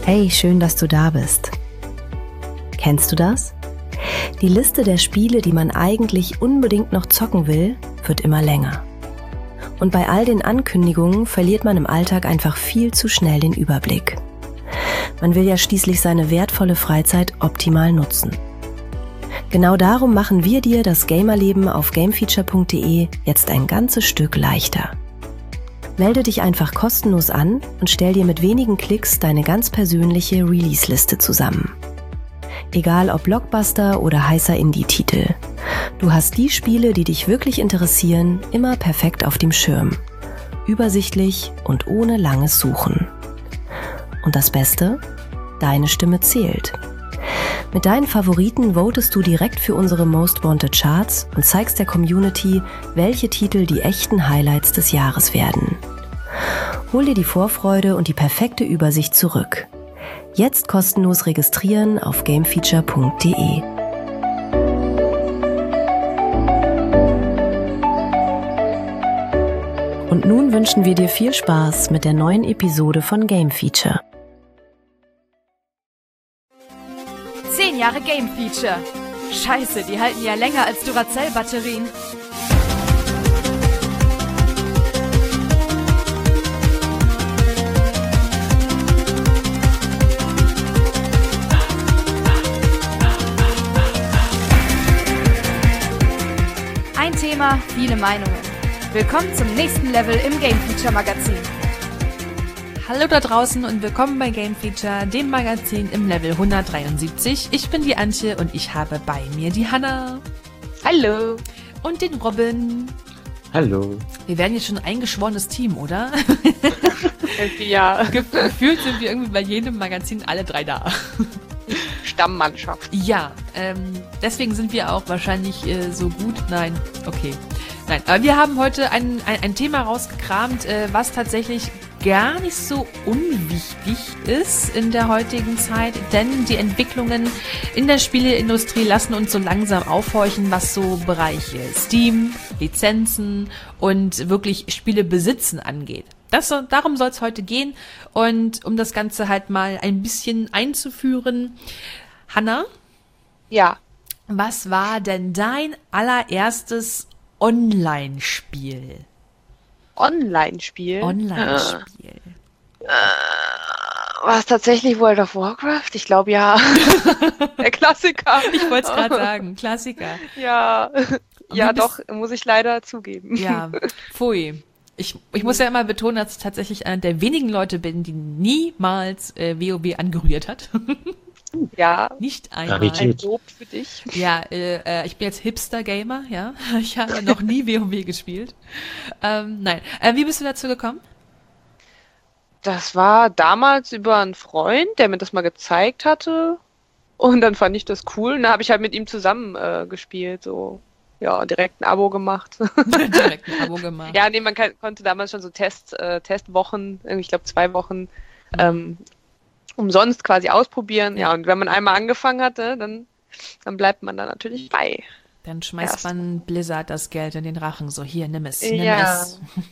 Hey, schön, dass du da bist. Kennst du das? Die Liste der Spiele, die man eigentlich unbedingt noch zocken will, wird immer länger. Und bei all den Ankündigungen verliert man im Alltag einfach viel zu schnell den Überblick. Man will ja schließlich seine wertvolle Freizeit optimal nutzen. Genau darum machen wir dir das Gamerleben auf gamefeature.de jetzt ein ganzes Stück leichter. Melde dich einfach kostenlos an und stell dir mit wenigen Klicks deine ganz persönliche Release-Liste zusammen. Egal ob Blockbuster oder heißer Indie-Titel. Du hast die Spiele, die dich wirklich interessieren, immer perfekt auf dem Schirm. Übersichtlich und ohne langes Suchen. Und das Beste? Deine Stimme zählt. Mit deinen Favoriten votest du direkt für unsere Most Wanted Charts und zeigst der Community, welche Titel die echten Highlights des Jahres werden. Hol dir die Vorfreude und die perfekte Übersicht zurück. Jetzt kostenlos registrieren auf gamefeature.de. Und nun wünschen wir dir viel Spaß mit der neuen Episode von Game Feature. 10 Jahre Game Feature. Scheiße, die halten ja länger als Duracell-Batterien. Ein Thema, viele Meinungen. Willkommen zum nächsten Level im Game Feature Magazin. Hallo da draußen und willkommen bei Game Feature, dem Magazin im Level 173. Ich bin die Antje und ich habe bei mir die Hanna. Hallo. Und den Robin. Hallo. Wir werden jetzt schon ein eingeschworenes Team, oder? Ja. Gefühlt sind wir irgendwie bei jedem Magazin alle drei da. Stammmannschaft. Ja, deswegen sind wir auch wahrscheinlich so gut. Nein, okay. Nein, aber wir haben heute ein Thema rausgekramt, was tatsächlich gar nicht so unwichtig ist in der heutigen Zeit, denn die Entwicklungen in der Spieleindustrie lassen uns so langsam aufhorchen, was so Bereiche Steam, Lizenzen und wirklich Spiele besitzen angeht. Darum soll es heute gehen und um das Ganze halt mal ein bisschen einzuführen. Hanna? Ja. Was war denn dein allererstes Online-Spiel? Online-Spiel? Online-Spiel. War es tatsächlich World of Warcraft? Ich glaube, ja. Der Klassiker. Ich wollte es gerade sagen, Klassiker. Ja, ja doch, muss ich leider zugeben. Ja, pfui. Ich muss ja immer betonen, dass ich tatsächlich einer der wenigen Leute bin, die niemals WoW angerührt hat. Ja. Nicht einmal. Ein Lob für dich. Ja, ich bin jetzt Hipster-Gamer, ja. Ich habe noch nie WoW gespielt. Nein. Wie bist du dazu gekommen? Das war damals über einen Freund, der mir das mal gezeigt hatte. Und dann fand ich das cool. Und dann habe ich halt mit ihm zusammen gespielt, so. Ja, direkt ein Abo gemacht. Direkt ein Abo gemacht. Ja, nee, man konnte damals schon so Testwochen, ich glaube 2 Wochen, umsonst quasi ausprobieren. Ja, und wenn man einmal angefangen hatte, dann bleibt man da natürlich bei. Dann schmeißt man Blizzard das Geld in den Rachen. So, hier, nimm es. Ja,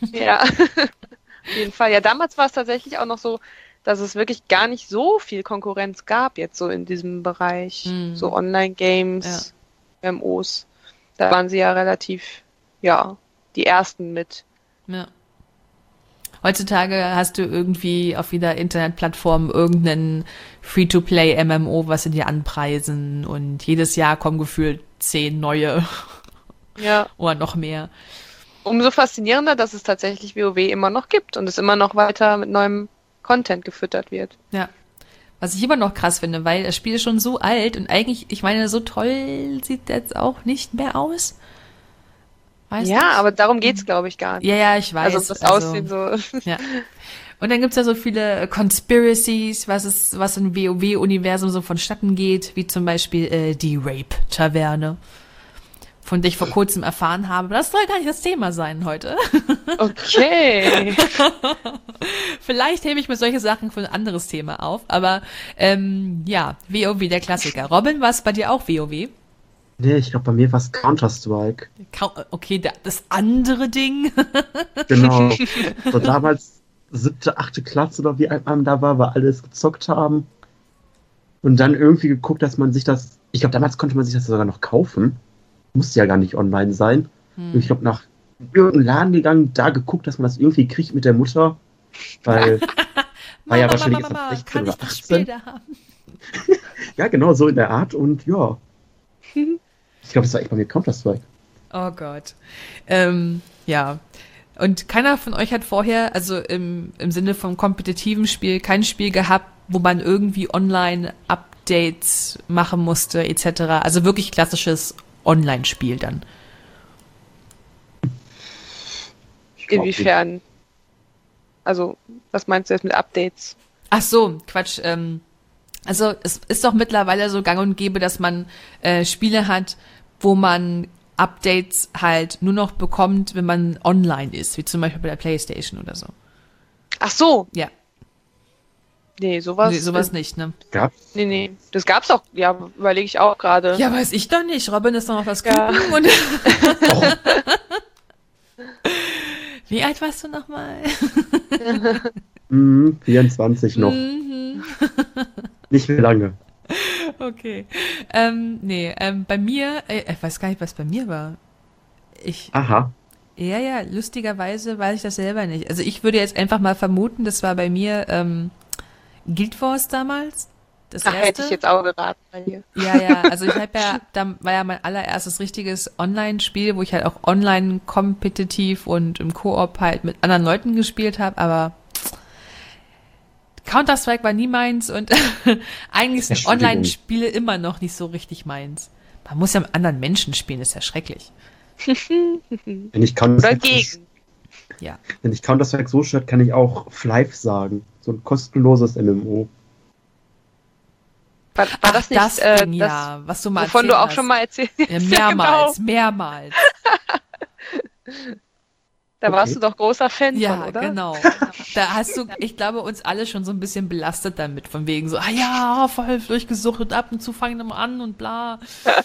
auf jeden Fall. Ja, damals war es tatsächlich auch noch so, dass es wirklich gar nicht so viel Konkurrenz gab jetzt so in diesem Bereich. So Online-Games, MMOs. Da waren sie ja relativ, die ersten mit. Ja. Heutzutage hast du irgendwie auf jeder Internetplattform irgendeinen Free-to-Play-MMO, was sie dir anpreisen und jedes Jahr kommen gefühlt 10 neue. Ja. Oder noch mehr. Umso faszinierender, dass es tatsächlich WoW immer noch gibt und es immer noch weiter mit neuem Content gefüttert wird. Ja. Was ich immer noch krass finde, weil das Spiel ist schon so alt und eigentlich, ich meine, so toll sieht das auch nicht mehr aus. Weißt du? Aber darum geht's, glaube ich, gar nicht. Ja, ich weiß. Also das Aussehen so. Ja. Und dann gibt's ja so viele Conspiracies, was im WoW-Universum so vonstatten geht, wie zum Beispiel die Rape-Taverne, von der ich vor kurzem erfahren habe. Das soll gar nicht das Thema sein heute. Okay. Vielleicht hebe ich mir solche Sachen für ein anderes Thema auf, aber WoW, der Klassiker. Robin, war es bei dir auch WoW? Nee, ich glaube, bei mir war es Counter-Strike. Okay, das andere Ding. Genau. So damals 7., 8. Klasse oder wie alt man da war, weil alles gezockt haben. Und dann irgendwie geguckt, dass man sich das, ich glaube, damals konnte man sich das sogar noch kaufen. Musste ja gar nicht online sein. Ich glaube, nach irgendeinem Laden gegangen, da geguckt, dass man das irgendwie kriegt mit der Mutter. Weil war ja wahrscheinlich erst ab 16 oder 18. Ja, genau, so in der Art. Und ja. Ich glaube, das war echt bei mir Counter-Strike. Oh Gott. Ja. Und keiner von euch hat vorher, also im Sinne vom kompetitiven Spiel, kein Spiel gehabt, wo man irgendwie online Updates machen musste, etc. Also wirklich klassisches Online-Spiel dann. Inwiefern? Also, was meinst du jetzt mit Updates? Ach so, Quatsch. Also es ist doch mittlerweile so gang und gäbe, dass man Spiele hat, wo man Updates halt nur noch bekommt, wenn man online ist, wie zum Beispiel bei der PlayStation oder so. Ach so. Ja. Nee, sowas. Nee, sowas nicht, ne? Gab's? Nee. Das gab's auch, ja, überlege ich auch gerade. Ja, weiß ich doch nicht. Robin ist doch noch was Ja. gucken und Wie alt warst du nochmal? 24 noch. Nicht mehr lange. Okay. Bei mir, ich weiß gar nicht, was bei mir war. Aha. Ja, lustigerweise weiß ich das selber nicht. Also ich würde jetzt einfach mal vermuten, das war bei mir Guild Wars damals. Das erste. Hätte ich jetzt auch geraten bei dir. Ja, also ich habe ja, da war ja mein allererstes richtiges Online-Spiel, wo ich halt auch online kompetitiv und im Koop halt mit anderen Leuten gespielt habe, aber Counter-Strike war nie meins und eigentlich sind Online-Spiele immer noch nicht so richtig meins. Man muss ja mit anderen Menschen spielen, ist ja schrecklich. Wenn ich Counter-Strike so stört, kann ich auch Flive sagen. So ein kostenloses MMO. War das nicht was du mal wovon du auch schon mal erzählt hast? Ja, mehrmals. Da warst du doch großer Fan von, oder? Ja, genau. Da hast du, ich glaube, uns alle schon so ein bisschen belastet damit, von wegen so, voll durchgesuchtet, ab und zu fangen wir an und bla.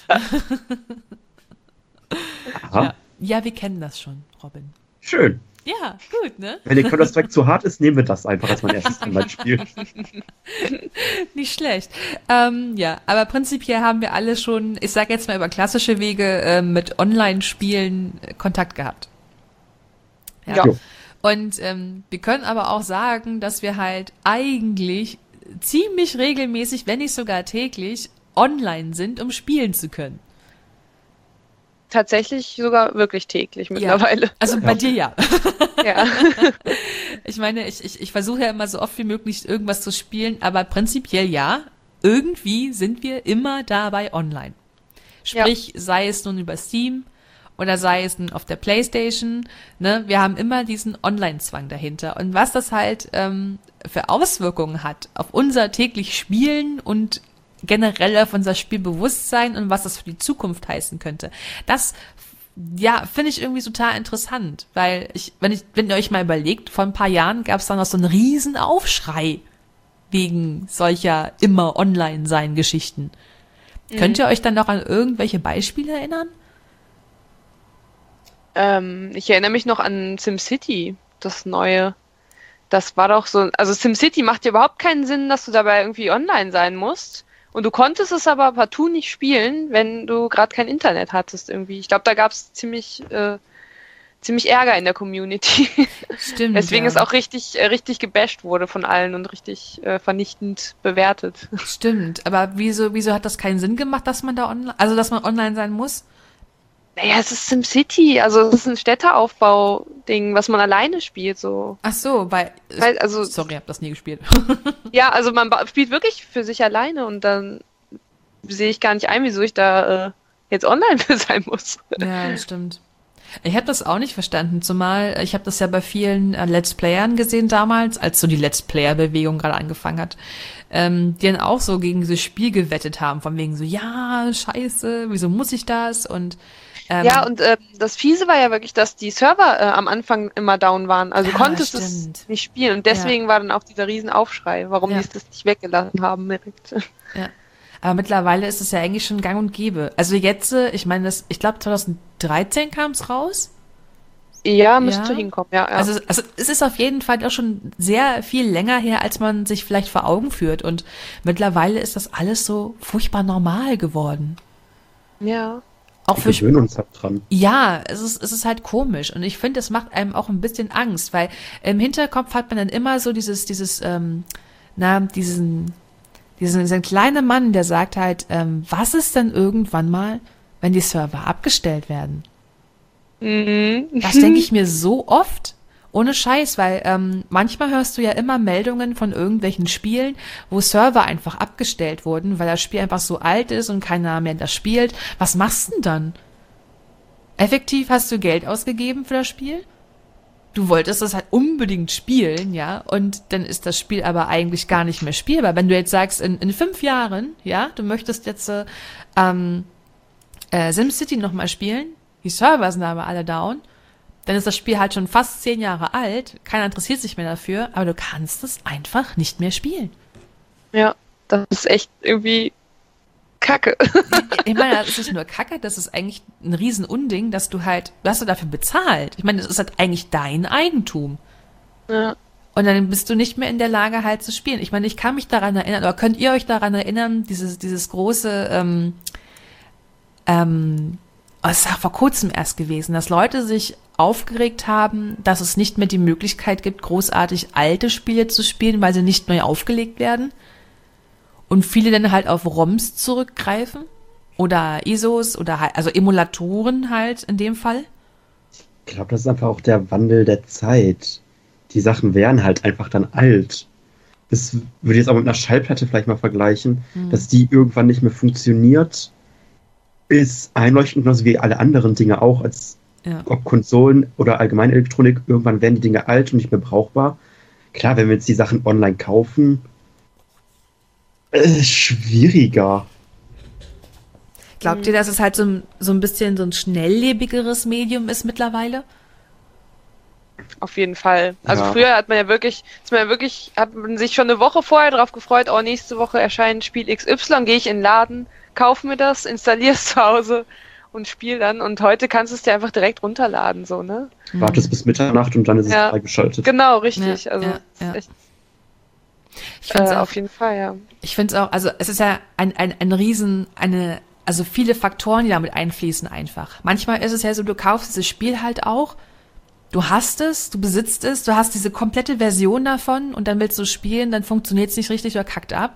Ja, wir kennen das schon, Robin. Schön. Ja, gut, ne? Wenn der Counter-Strike zu hart ist, nehmen wir das einfach als mein erstes Online-Spiel. Nicht schlecht. Aber prinzipiell haben wir alle schon, ich sag jetzt mal über klassische Wege, mit Online-Spielen Kontakt gehabt. Ja. Und wir können aber auch sagen, dass wir halt eigentlich ziemlich regelmäßig, wenn nicht sogar täglich, online sind, um spielen zu können. Tatsächlich sogar wirklich täglich mittlerweile. Ja. Also bei dir ja. Ja. Ich meine, ich versuche ja immer so oft wie möglich irgendwas zu spielen, aber prinzipiell ja, irgendwie sind wir immer dabei online. Sprich, sei es nun über Steam oder sei es nun auf der PlayStation, ne, wir haben immer diesen Online-Zwang dahinter. Und was das halt für Auswirkungen hat auf unser täglich Spielen und generell auf unser Spielbewusstsein und was das für die Zukunft heißen könnte. Das, finde ich irgendwie total interessant, weil wenn ihr euch mal überlegt, vor ein paar Jahren gab es da noch so einen riesen Aufschrei wegen solcher immer Online-Sein-Geschichten. Könnt ihr euch dann noch an irgendwelche Beispiele erinnern? Ich erinnere mich noch an SimCity, das neue. Das war doch so, also SimCity macht ja überhaupt keinen Sinn, dass du dabei irgendwie online sein musst. Und du konntest es aber partout nicht spielen, wenn du gerade kein Internet hattest irgendwie. Ich glaube, da gab es ziemlich Ärger in der Community. Stimmt. Weswegen es auch richtig gebasht wurde von allen und richtig vernichtend bewertet. Stimmt, aber wieso hat das keinen Sinn gemacht, dass man da dass man online sein muss? Naja, es ist SimCity, also es ist ein Städteaufbau-Ding, was man alleine spielt, so. Ach so, also, sorry, ich hab das nie gespielt. Ja, also man spielt wirklich für sich alleine und dann sehe ich gar nicht ein, wieso ich da jetzt online für sein muss. Ja, das stimmt. Ich habe das auch nicht verstanden, zumal ich habe das ja bei vielen Let's Playern gesehen damals, als so die Let's Player-Bewegung gerade angefangen hat, die dann auch so gegen dieses Spiel gewettet haben, von wegen so, ja, scheiße, wieso muss ich das? Und das Fiese war ja wirklich, dass die Server am Anfang immer down waren. Also du konntest es nicht spielen. Und deswegen war dann auch dieser Riesenaufschrei, warum die es das nicht weggelassen haben direkt. Ja. Aber mittlerweile ist es ja eigentlich schon gang und gäbe. Also jetzt, ich meine, ich glaube 2013 kam es raus. Ja, müsste hinkommen, ja. Also es ist auf jeden Fall auch schon sehr viel länger her, als man sich vielleicht vor Augen führt. Und mittlerweile ist das alles so furchtbar normal geworden. Ja. Auch wir gewöhnen uns halt dran. Ja, es ist halt komisch. Und ich finde, es macht einem auch ein bisschen Angst, weil im Hinterkopf hat man dann immer so diesen kleinen Mann, der sagt halt, was ist denn irgendwann mal, wenn die Server abgestellt werden? Das denke ich mir so oft, ohne Scheiß, weil manchmal hörst du ja immer Meldungen von irgendwelchen Spielen, wo Server einfach abgestellt wurden, weil das Spiel einfach so alt ist und keiner mehr das spielt. Was machst du denn dann? Effektiv hast du Geld ausgegeben für das Spiel? Du wolltest das halt unbedingt spielen, ja, und dann ist das Spiel aber eigentlich gar nicht mehr spielbar. Wenn du jetzt sagst, in 5 Jahren, ja, du möchtest jetzt SimCity nochmal spielen, die Server sind aber alle down, dann ist das Spiel halt schon fast 10 Jahre alt, keiner interessiert sich mehr dafür, aber du kannst es einfach nicht mehr spielen. Ja, das ist echt irgendwie Kacke. Ich meine, das ist nicht nur Kacke, das ist eigentlich ein Riesenunding, du hast dafür bezahlt. Ich meine, das ist halt eigentlich dein Eigentum. Ja. Und dann bist du nicht mehr in der Lage halt zu spielen. Ich meine, ich kann mich daran erinnern, oder könnt ihr euch daran erinnern, dieses große, es ist auch vor kurzem erst gewesen, dass Leute sich aufgeregt haben, dass es nicht mehr die Möglichkeit gibt, großartig alte Spiele zu spielen, weil sie nicht neu aufgelegt werden. Und viele dann halt auf ROMs zurückgreifen oder ISOs oder halt, also Emulatoren halt in dem Fall. Ich glaube, das ist einfach auch der Wandel der Zeit. Die Sachen wären halt einfach dann alt. Das würde ich jetzt auch mit einer Schallplatte vielleicht mal vergleichen, dass die irgendwann nicht mehr funktioniert, ist einleuchtend, genauso wie alle anderen Dinge auch, als ob Konsolen oder allgemeine Elektronik, irgendwann werden die Dinge alt und nicht mehr brauchbar. Klar, wenn wir jetzt die Sachen online kaufen, ist schwieriger. Glaubt ihr, dass es halt so ein bisschen so ein schnelllebigeres Medium ist mittlerweile? Auf jeden Fall. Also früher hat man sich schon eine Woche vorher drauf gefreut, oh, nächste Woche erscheint Spiel XY, gehe ich in den Laden, kauf mir das, installiere es zu Hause und spiel dann. Und heute kannst du es dir einfach direkt runterladen, so, ne? Wartest bis Mitternacht und dann ist es freigeschaltet. Genau, richtig. Echt, ich finde auf jeden Fall, ja. Ich finde es auch, also es ist ja also viele Faktoren, die damit einfließen einfach. Manchmal ist es ja so, du kaufst dieses Spiel halt auch, du hast es, du besitzt es, du hast diese komplette Version davon und dann willst du spielen, dann funktioniert es nicht richtig oder kackt ab.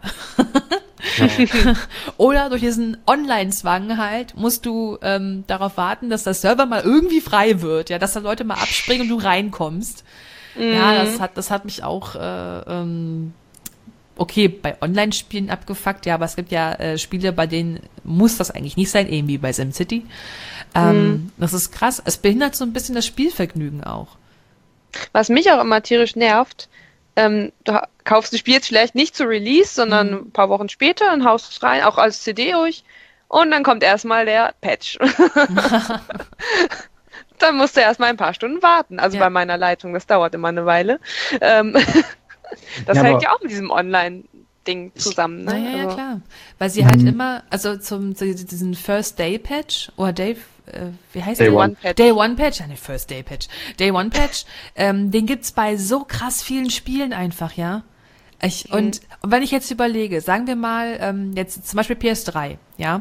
Oder durch diesen Online-Zwang halt musst du darauf warten, dass der Server mal irgendwie frei wird, ja, dass da Leute mal abspringen und du reinkommst. Ja, das hat mich auch bei Online-Spielen abgefuckt, ja, aber es gibt ja Spiele, bei denen muss das eigentlich nicht sein, eben wie bei SimCity. Das ist krass. Es behindert so ein bisschen das Spielvergnügen auch. Was mich auch immer tierisch nervt, du kaufst das Spiel jetzt vielleicht nicht zu Release, sondern ein paar Wochen später und haust es rein, auch als CD durch, und dann kommt erstmal der Patch. Dann musst du erstmal ein paar Stunden warten. Also bei meiner Leitung, das dauert immer eine Weile. Das hängt ja auch mit diesem Online-Ding zusammen. Ne? Ja, also, klar. Weil sie halt immer, also diesen First Day Patch oder wie heißt der? Day One Patch, ja, ne, First Day Patch. Day One Patch, den gibt's bei so krass vielen Spielen einfach, ja. Und wenn ich jetzt überlege, sagen wir mal, jetzt zum Beispiel PS3, ja,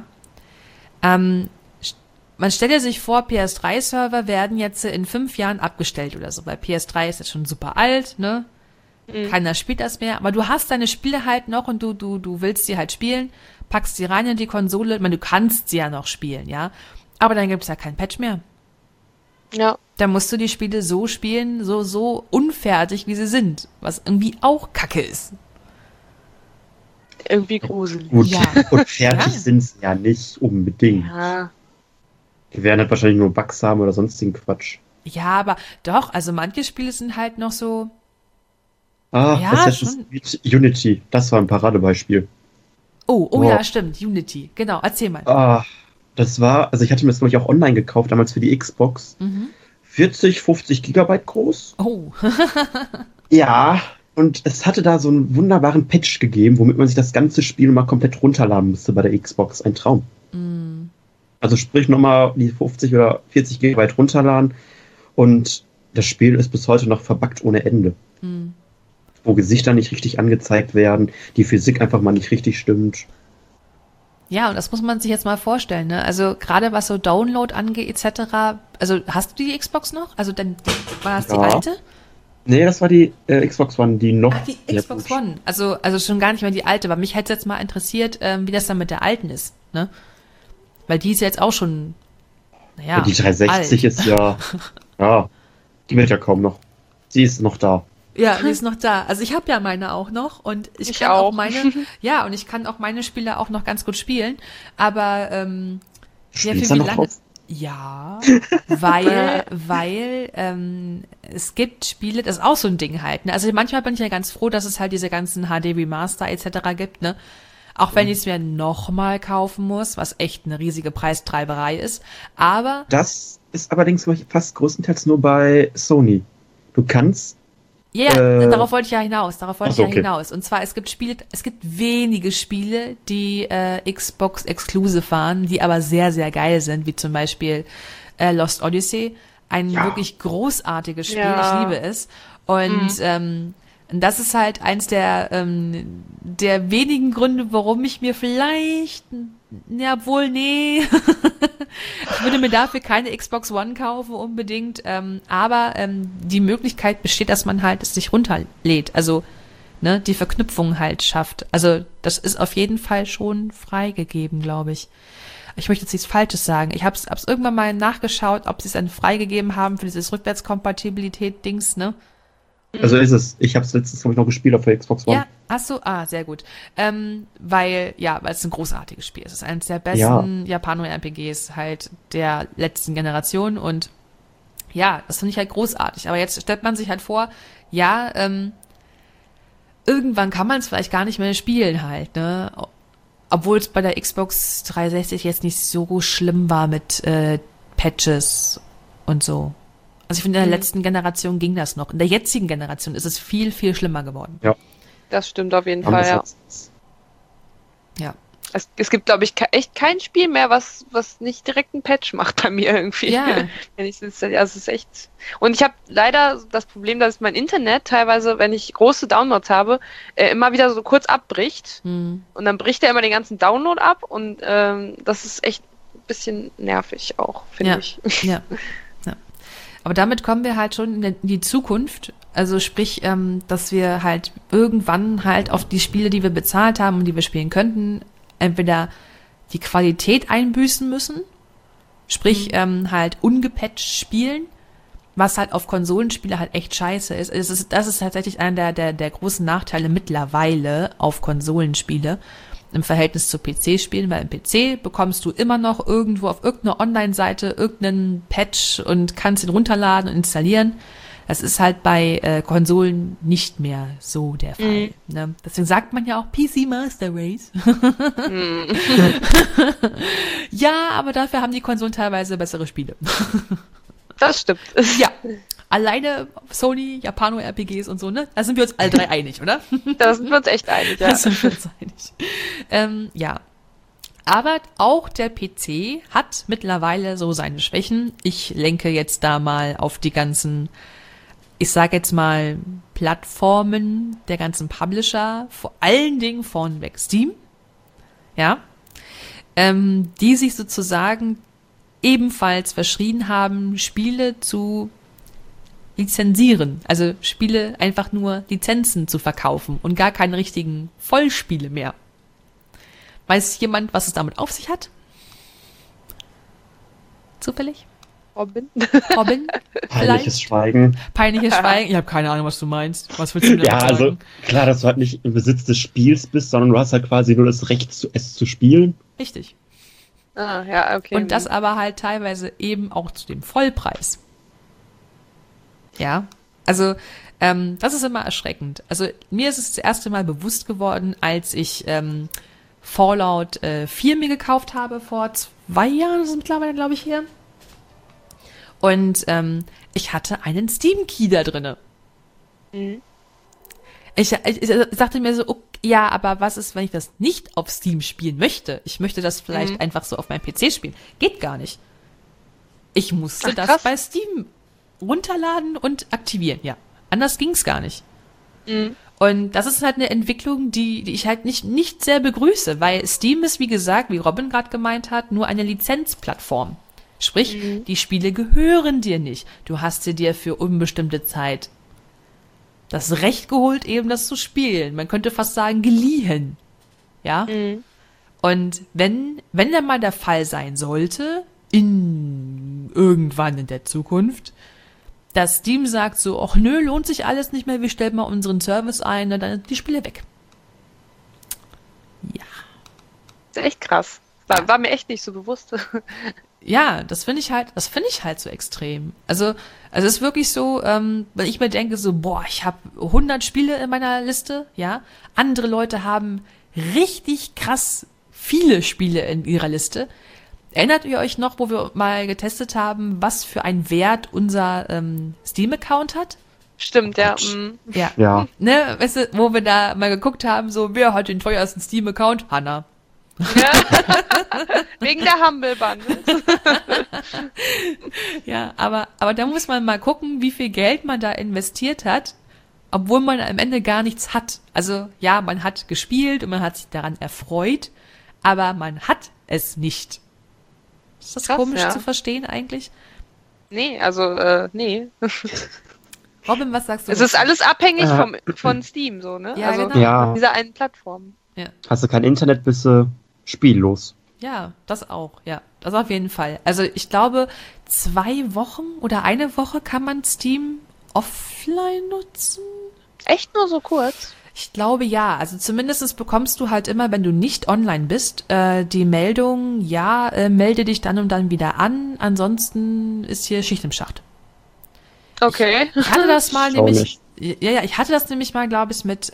man stelle sich vor, PS3-Server werden jetzt in 5 Jahren abgestellt oder so, weil PS3 ist jetzt schon super alt, ne? Keiner spielt das mehr, aber du hast deine Spiele halt noch und du willst sie halt spielen, packst sie rein in die Konsole, ich meine, du kannst sie ja noch spielen, ja, aber dann gibt's ja kein Patch mehr. Ja. Dann musst du die Spiele so spielen, so unfertig, wie sie sind, was irgendwie auch Kacke ist. Irgendwie gruselig. Gut, und fertig sind sie ja nicht unbedingt. Ja. Die werden halt wahrscheinlich nur Bugs haben oder sonstigen Quatsch. Ja, aber doch, also manche Spiele sind halt noch so. Das ist Unity, das war ein Paradebeispiel. Oh ja, stimmt, Unity, genau, erzähl mal. Das war, also ich hatte mir das, glaube ich, auch online gekauft, damals für die Xbox. 40, 50 Gigabyte groß. Oh. Ja, und es hatte da so einen wunderbaren Patch gegeben, womit man sich das ganze Spiel mal komplett runterladen musste bei der Xbox. Ein Traum. Also sprich nochmal die 50 oder 40 Gigabyte runterladen Und das Spiel ist bis heute noch verbuggt ohne Ende. Wo Gesichter nicht richtig angezeigt werden, die Physik einfach mal nicht richtig stimmt. Ja, und das muss man sich jetzt mal vorstellen, ne? Also gerade was so Download angeht etc. Also hast du die Xbox noch? Also dann war das die alte? Nee, das war die Xbox One, die noch... Ach, die Xbox One. Also schon gar nicht mehr die alte, aber mich hätte jetzt mal interessiert, wie das dann mit der alten ist, ne? Weil die ist jetzt auch schon, naja, die 360 alt. Ist ja, die wird ja kaum noch. Sie ist noch da. Ja, die ist noch da. Also ich habe ja meine auch noch und ich kann auch meine, und ich kann auch meine Spiele auch noch ganz gut spielen, aber sehr viel wie lange. Ja, weil es gibt Spiele, das ist auch so ein Ding halt. Ne? Also manchmal bin ich ja ganz froh, dass es halt diese ganzen HD Remaster etc. gibt, ne? Auch wenn ich es mir nochmal kaufen muss, was echt eine riesige Preistreiberei ist. Aber das ist allerdings fast größtenteils nur bei Sony. Du kannst darauf wollte ich ja hinaus. Und zwar, es gibt wenige Spiele, die Xbox Exclusive waren, die aber sehr, sehr geil sind, wie zum Beispiel Lost Odyssey. Ein wirklich großartiges Spiel, ich liebe es. Und das ist halt eins der wenigen Gründe, warum ich mir vielleicht, ich würde mir dafür keine Xbox One kaufen unbedingt, aber die Möglichkeit besteht, dass man halt es sich runterlädt, also ne, die Verknüpfung halt schafft. Also das ist auf jeden Fall schon freigegeben, glaube ich. Ich möchte jetzt nichts Falsches sagen. Ich hab's irgendwann mal nachgeschaut, ob sie es dann freigegeben haben für dieses Rückwärtskompatibilität-Dings, ne? Also ist es. Ich habe es letztens, glaube ich, noch gespielt auf der Xbox One. Ja, hast du? Sehr gut. Weil es ein großartiges Spiel ist. Es ist eines der besten Japano-RPGs halt der letzten Generation und das finde ich halt großartig. Aber jetzt stellt man sich halt vor, irgendwann kann man es vielleicht gar nicht mehr spielen halt, ne? Obwohl es bei der Xbox 360 jetzt nicht so schlimm war mit Patches und so. Also ich finde, in der letzten Generation ging das noch. In der jetzigen Generation ist es viel, viel schlimmer geworden. Ja. Das stimmt auf jeden Fall, ja. Ja. Es gibt, glaube ich, echt kein Spiel mehr, was nicht direkt einen Patch macht bei mir irgendwie. Ja. Es ist echt... Und ich habe leider das Problem, dass mein Internet teilweise, wenn ich große Downloads habe, immer wieder so kurz abbricht. Und dann bricht er immer den ganzen Download ab und das ist echt ein bisschen nervig auch, finde ich. Ja. Aber damit kommen wir halt schon in die Zukunft. Also sprich, dass wir halt irgendwann halt auf die Spiele, die wir bezahlt haben und die wir spielen könnten, entweder die Qualität einbüßen müssen, sprich halt ungepatcht spielen, was halt auf Konsolenspiele halt echt scheiße ist. Das ist tatsächlich einer der großen Nachteile mittlerweile auf Konsolenspiele im Verhältnis zu PC-Spielen, weil im PC bekommst du immer noch irgendwo auf irgendeiner Online-Seite irgendeinen Patch und kannst ihn runterladen und installieren. Das ist halt bei Konsolen nicht mehr so der Fall. Ne? Deswegen sagt man ja auch PC Master Race. Ja, aber dafür haben die Konsolen teilweise bessere Spiele. Das stimmt. Ja. Alleine Sony, Japano-RPGs und so, ne? Da sind wir uns alle drei einig, oder? Da sind wir uns echt einig, ja. Da sind wir uns einig. Ja. Aber auch der PC hat mittlerweile so seine Schwächen. Ich lenke jetzt da mal auf die ganzen, ich sage jetzt mal, Plattformen der ganzen Publisher, vor allen Dingen vorneweg Steam, ja, die sich sozusagen ebenfalls verschrien haben, Spiele zu lizenzieren, also Spiele einfach nur Lizenzen zu verkaufen und gar keine richtigen Vollspiele mehr. Weiß jemand, was es damit auf sich hat? Zufällig? Robin? Peinliches Schweigen. Peinliches Schweigen? Ich habe keine Ahnung, was du meinst. Was willst du denn sagen? Also klar, dass du halt nicht im Besitz des Spiels bist, sondern du hast halt quasi nur das Recht, es zu spielen. Richtig. Ja, okay. Und das aber halt teilweise eben auch zu dem Vollpreis. Ja, also das ist immer erschreckend. Also mir ist es das erste Mal bewusst geworden, als ich Fallout 4 mir gekauft habe vor 2 Jahren, das ist mittlerweile, glaube ich, her. Und ich hatte einen Steam-Key da drinne. Ich dachte mir so, okay, ja, aber was ist, wenn ich das nicht auf Steam spielen möchte? Ich möchte das vielleicht einfach so auf meinem PC spielen. Geht gar nicht. Ich musste das bei Steam runterladen und aktivieren, ja. Anders ging's gar nicht. Mhm. Und das ist halt eine Entwicklung, die ich halt nicht sehr begrüße, weil Steam ist, wie gesagt, wie Robin gerade gemeint hat, nur eine Lizenzplattform. Sprich, die Spiele gehören dir nicht. Du hast sie dir für unbestimmte Zeit das Recht geholt, eben das zu spielen. Man könnte fast sagen, geliehen. Ja? Mhm. Und wenn dann mal der Fall sein sollte, irgendwann in der Zukunft, dass Steam sagt so, ach nö, lohnt sich alles nicht mehr, wir stellen mal unseren Service ein, dann sind die Spiele weg. Ja. Das ist echt krass. War mir echt nicht so bewusst. Ja, das finde ich halt so extrem. Also es ist wirklich so, wenn ich mir denke so, boah, ich habe 100 Spiele in meiner Liste, ja. Andere Leute haben richtig krass viele Spiele in ihrer Liste. Erinnert ihr euch noch, wo wir mal getestet haben, was für einen Wert unser Steam-Account hat? Stimmt, ja. Ja. Ne, weißt du, wo wir da mal geguckt haben, so, wer hat den teuersten Steam-Account? Hanna. Ja. Wegen der Humble Bundle. Ja, aber da muss man mal gucken, wie viel Geld man da investiert hat, obwohl man am Ende gar nichts hat. Also, ja, man hat gespielt und man hat sich daran erfreut, aber man hat es nicht. Ist das krass, komisch zu verstehen eigentlich? Nee, also, nee. Robin, was sagst du? Es ist alles abhängig von Steam, so, ne? Ja, also, genau. Dieser einen Plattform. Ja. Hast du kein Internet, bist du spiellos. Ja, das auch, ja. Das auf jeden Fall. Also, ich glaube, 2 Wochen oder 1 Woche kann man Steam offline nutzen. Echt nur so kurz? Ich glaube, ja. Also zumindest bekommst du halt immer, wenn du nicht online bist, die Meldung, ja, melde dich dann und dann wieder an. Ansonsten ist hier Schicht im Schacht. Okay. Ich hatte das mal nämlich, ich hatte das nämlich mal, glaube ich, mit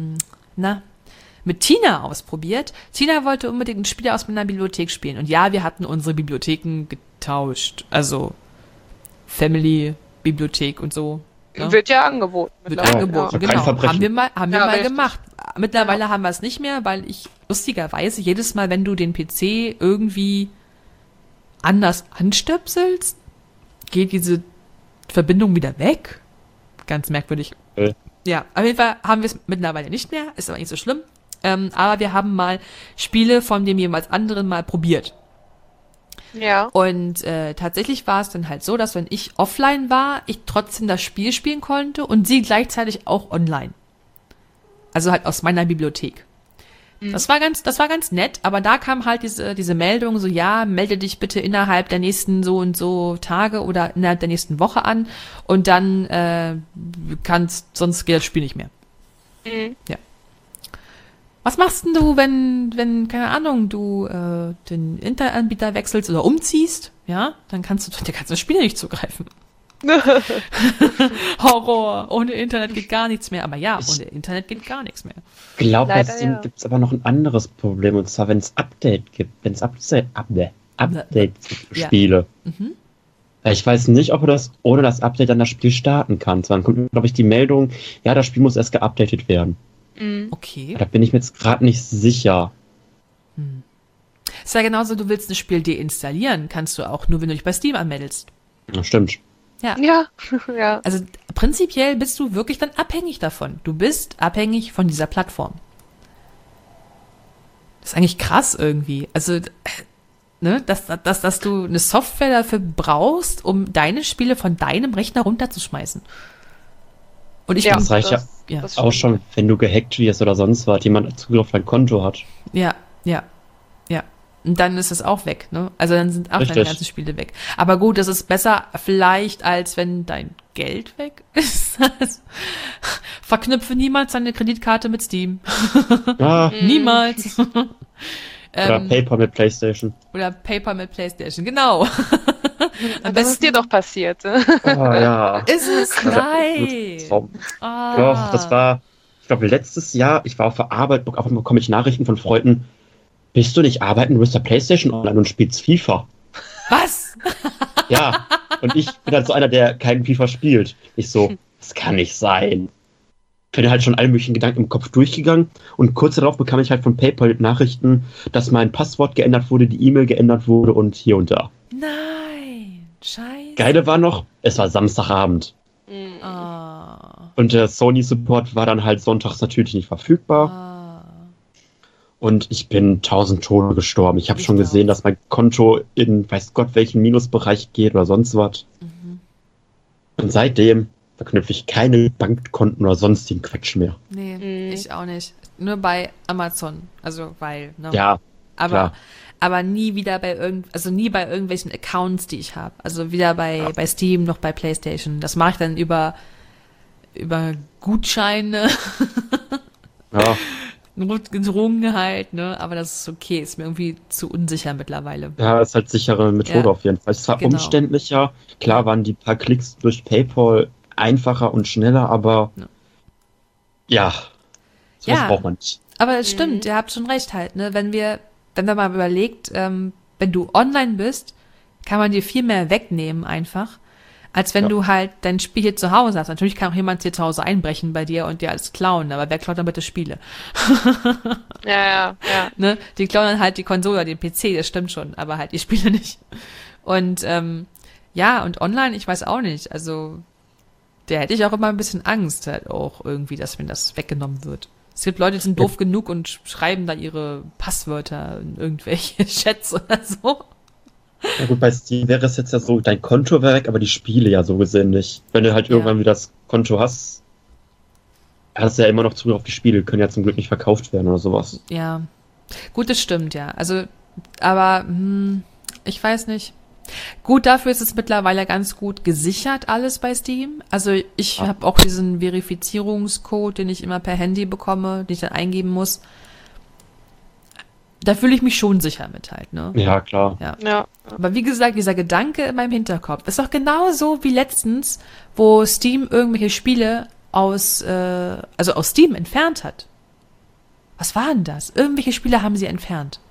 Tina ausprobiert. Tina wollte unbedingt ein Spiel aus meiner Bibliothek spielen. Und ja, wir hatten unsere Bibliotheken getauscht. Also Family, Bibliothek und so. Ja. Wird ja angeboten. Wird angeboten, genau. Haben wir mal gemacht. Mittlerweile haben wir es nicht mehr, weil ich lustigerweise jedes Mal, wenn du den PC irgendwie anders anstöpselst, geht diese Verbindung wieder weg. Ganz merkwürdig. Ja, auf jeden Fall haben wir es mittlerweile nicht mehr. Ist aber nicht so schlimm. Aber wir haben mal Spiele von dem jeweils anderen mal probiert. Ja. Und tatsächlich war es dann halt so, dass wenn ich offline war, ich trotzdem das Spiel spielen konnte und sie gleichzeitig auch online. Also halt aus meiner Bibliothek. Mhm. Das war ganz nett, aber da kam halt diese Meldung so, ja, melde dich bitte innerhalb der nächsten so und so Tage oder innerhalb der nächsten Woche an und dann sonst geht das Spiel nicht mehr. Mhm. Ja. Was machst denn du, wenn keine Ahnung, du den Internetanbieter wechselst oder umziehst? Ja, dann kannst du das Spiel nicht zugreifen. Horror, ohne Internet geht gar nichts mehr. Aber ja, ohne Internet geht gar nichts mehr. Ich glaube, bei Steam gibt es aber noch ein anderes Problem. Und zwar, wenn es Updates gibt, Spiele. Mhm. Ich weiß nicht, ob du das ohne das Update dann das Spiel starten kannst. Dann kommt, glaube ich, die Meldung, ja, das Spiel muss erst geupdatet werden. Okay. Da bin ich mir jetzt gerade nicht sicher. Ist ja genauso, du willst ein Spiel deinstallieren, kannst du auch nur, wenn du dich bei Steam anmeldest. Ja, stimmt. Ja. Also prinzipiell bist du wirklich dann abhängig davon. Du bist abhängig von dieser Plattform. Das ist eigentlich krass irgendwie. Also, ne, dass du eine Software dafür brauchst, um deine Spiele von deinem Rechner runterzuschmeißen. Und das reicht ja auch schon, wenn du gehackt wirst oder sonst was, jemand Zugriff auf dein Konto hat. Ja. Und dann ist es auch weg, ne? Also dann sind auch deine ganzen Spiele weg. Aber gut, das ist besser vielleicht, als wenn dein Geld weg ist. Verknüpfe niemals deine Kreditkarte mit Steam. Ja. Niemals. Oder PayPal mit PlayStation. Genau. Das ist dir doch passiert. Ja. Ist es? Nein. Doch, das war, ich glaube, letztes Jahr, ich war auf der Arbeit, auf einmal bekomme ich Nachrichten von Freunden, bist du nicht arbeiten, du bist der PlayStation online und spielst FIFA. Was? Ja, und ich bin halt so einer, der keinen FIFA spielt. Ich so, das kann nicht sein. Ich bin halt schon alle möglichen Gedanken im Kopf durchgegangen und kurz darauf bekam ich halt von PayPal Nachrichten, dass mein Passwort geändert wurde, die E-Mail geändert wurde und hier und da. Nein. Scheiße. Geile war noch, es war Samstagabend. Und der Sony-Support war dann halt sonntags natürlich nicht verfügbar. Und ich bin 1000 Tode gestorben. Ich habe schon gesehen, dass mein Konto in weiß Gott welchen Minusbereich geht oder sonst was. Und seitdem verknüpfe ich keine Bankkonten oder sonstigen Quatsch mehr. Nee, ich auch nicht. Nur bei Amazon. Also, weil, ne? Ja, aber nie wieder nie bei irgendwelchen Accounts, die ich habe. Also weder bei Steam noch bei PlayStation. Das mache ich dann über Gutscheine. Ja. Gedrungen halt, ne? Aber das ist okay. Ist mir irgendwie zu unsicher mittlerweile. Ja, ist halt sichere Methode auf jeden Fall. Es war umständlicher. Klar waren die paar Klicks durch PayPal einfacher und schneller, aber sowas braucht man nicht. Aber es stimmt, ihr habt schon recht halt, ne? Wenn man mal überlegt, wenn du online bist, kann man dir viel mehr wegnehmen einfach, als wenn du halt dein Spiel hier zu Hause hast. Natürlich kann auch jemand hier zu Hause einbrechen bei dir und dir alles klauen, aber wer klaut dann bitte Spiele? Ja. Ne? Die klauen dann halt die Konsole oder den PC, das stimmt schon, aber halt die Spiele nicht. Und und online, ich weiß auch nicht, also da hätte ich auch immer ein bisschen Angst halt auch irgendwie, dass mir das weggenommen wird. Es gibt Leute, die sind doof genug und schreiben da ihre Passwörter in irgendwelche Chats oder so. Ja gut, bei Steam wäre es jetzt ja so, dein Konto wäre weg, aber die Spiele ja so gesehen nicht. Wenn du halt irgendwann wieder das Konto hast du ja immer noch Zugriff auf die Spiele, können ja zum Glück nicht verkauft werden oder sowas. Ja, gut, das stimmt, ja. Also, aber ich weiß nicht. Gut, dafür ist es mittlerweile ganz gut gesichert alles bei Steam. Also ich habe auch diesen Verifizierungscode, den ich immer per Handy bekomme, den ich dann eingeben muss. Da fühle ich mich schon sicher mit halt, ne? Ja, klar. Ja. Aber wie gesagt, dieser Gedanke in meinem Hinterkopf ist doch genauso wie letztens, wo Steam irgendwelche Spiele aus Steam entfernt hat. Was war denn das? Irgendwelche Spiele haben sie entfernt.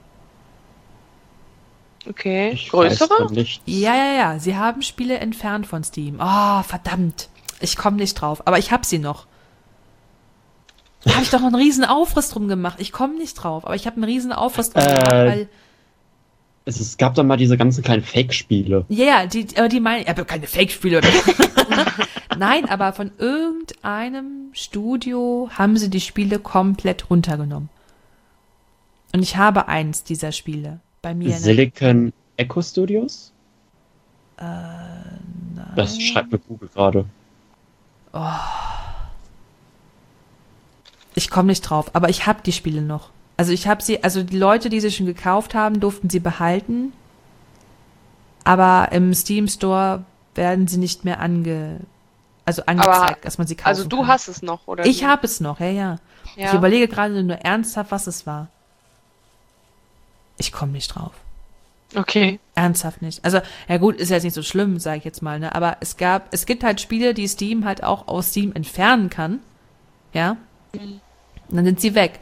Okay. Ich Größere? Ja. Sie haben Spiele entfernt von Steam. Oh, verdammt. Ich komme nicht drauf. Aber ich hab sie noch. Da habe ich doch noch einen riesen Aufriss drum gemacht. Ich komme nicht drauf. Aber ich habe einen riesen Aufriss drum gemacht, weil... Es gab dann mal diese ganzen kleinen Fake-Spiele. Ja, die meinen... Ich habe keine Fake-Spiele. Nein, aber von irgendeinem Studio haben sie die Spiele komplett runtergenommen. Und ich habe eins dieser Spiele. Bei mir. Silicon Echo Studios? Nein. Das schreibt mir Google gerade. Oh. Ich komme nicht drauf, aber ich habe die Spiele noch. Also die Leute, die sie schon gekauft haben, durften sie behalten. Aber im Steam Store werden sie nicht mehr angezeigt, dass man sie kaufen kann. Also du hast es noch, oder? Ich habe es noch, ja. Ich überlege gerade nur ernsthaft, was es war. Ich komme nicht drauf. Okay. Ernsthaft nicht. Also, ja gut, ist ja jetzt nicht so schlimm, sage ich jetzt mal, ne? Aber es gibt halt Spiele, die Steam halt auch aus Steam entfernen kann. Ja? Und dann sind sie weg.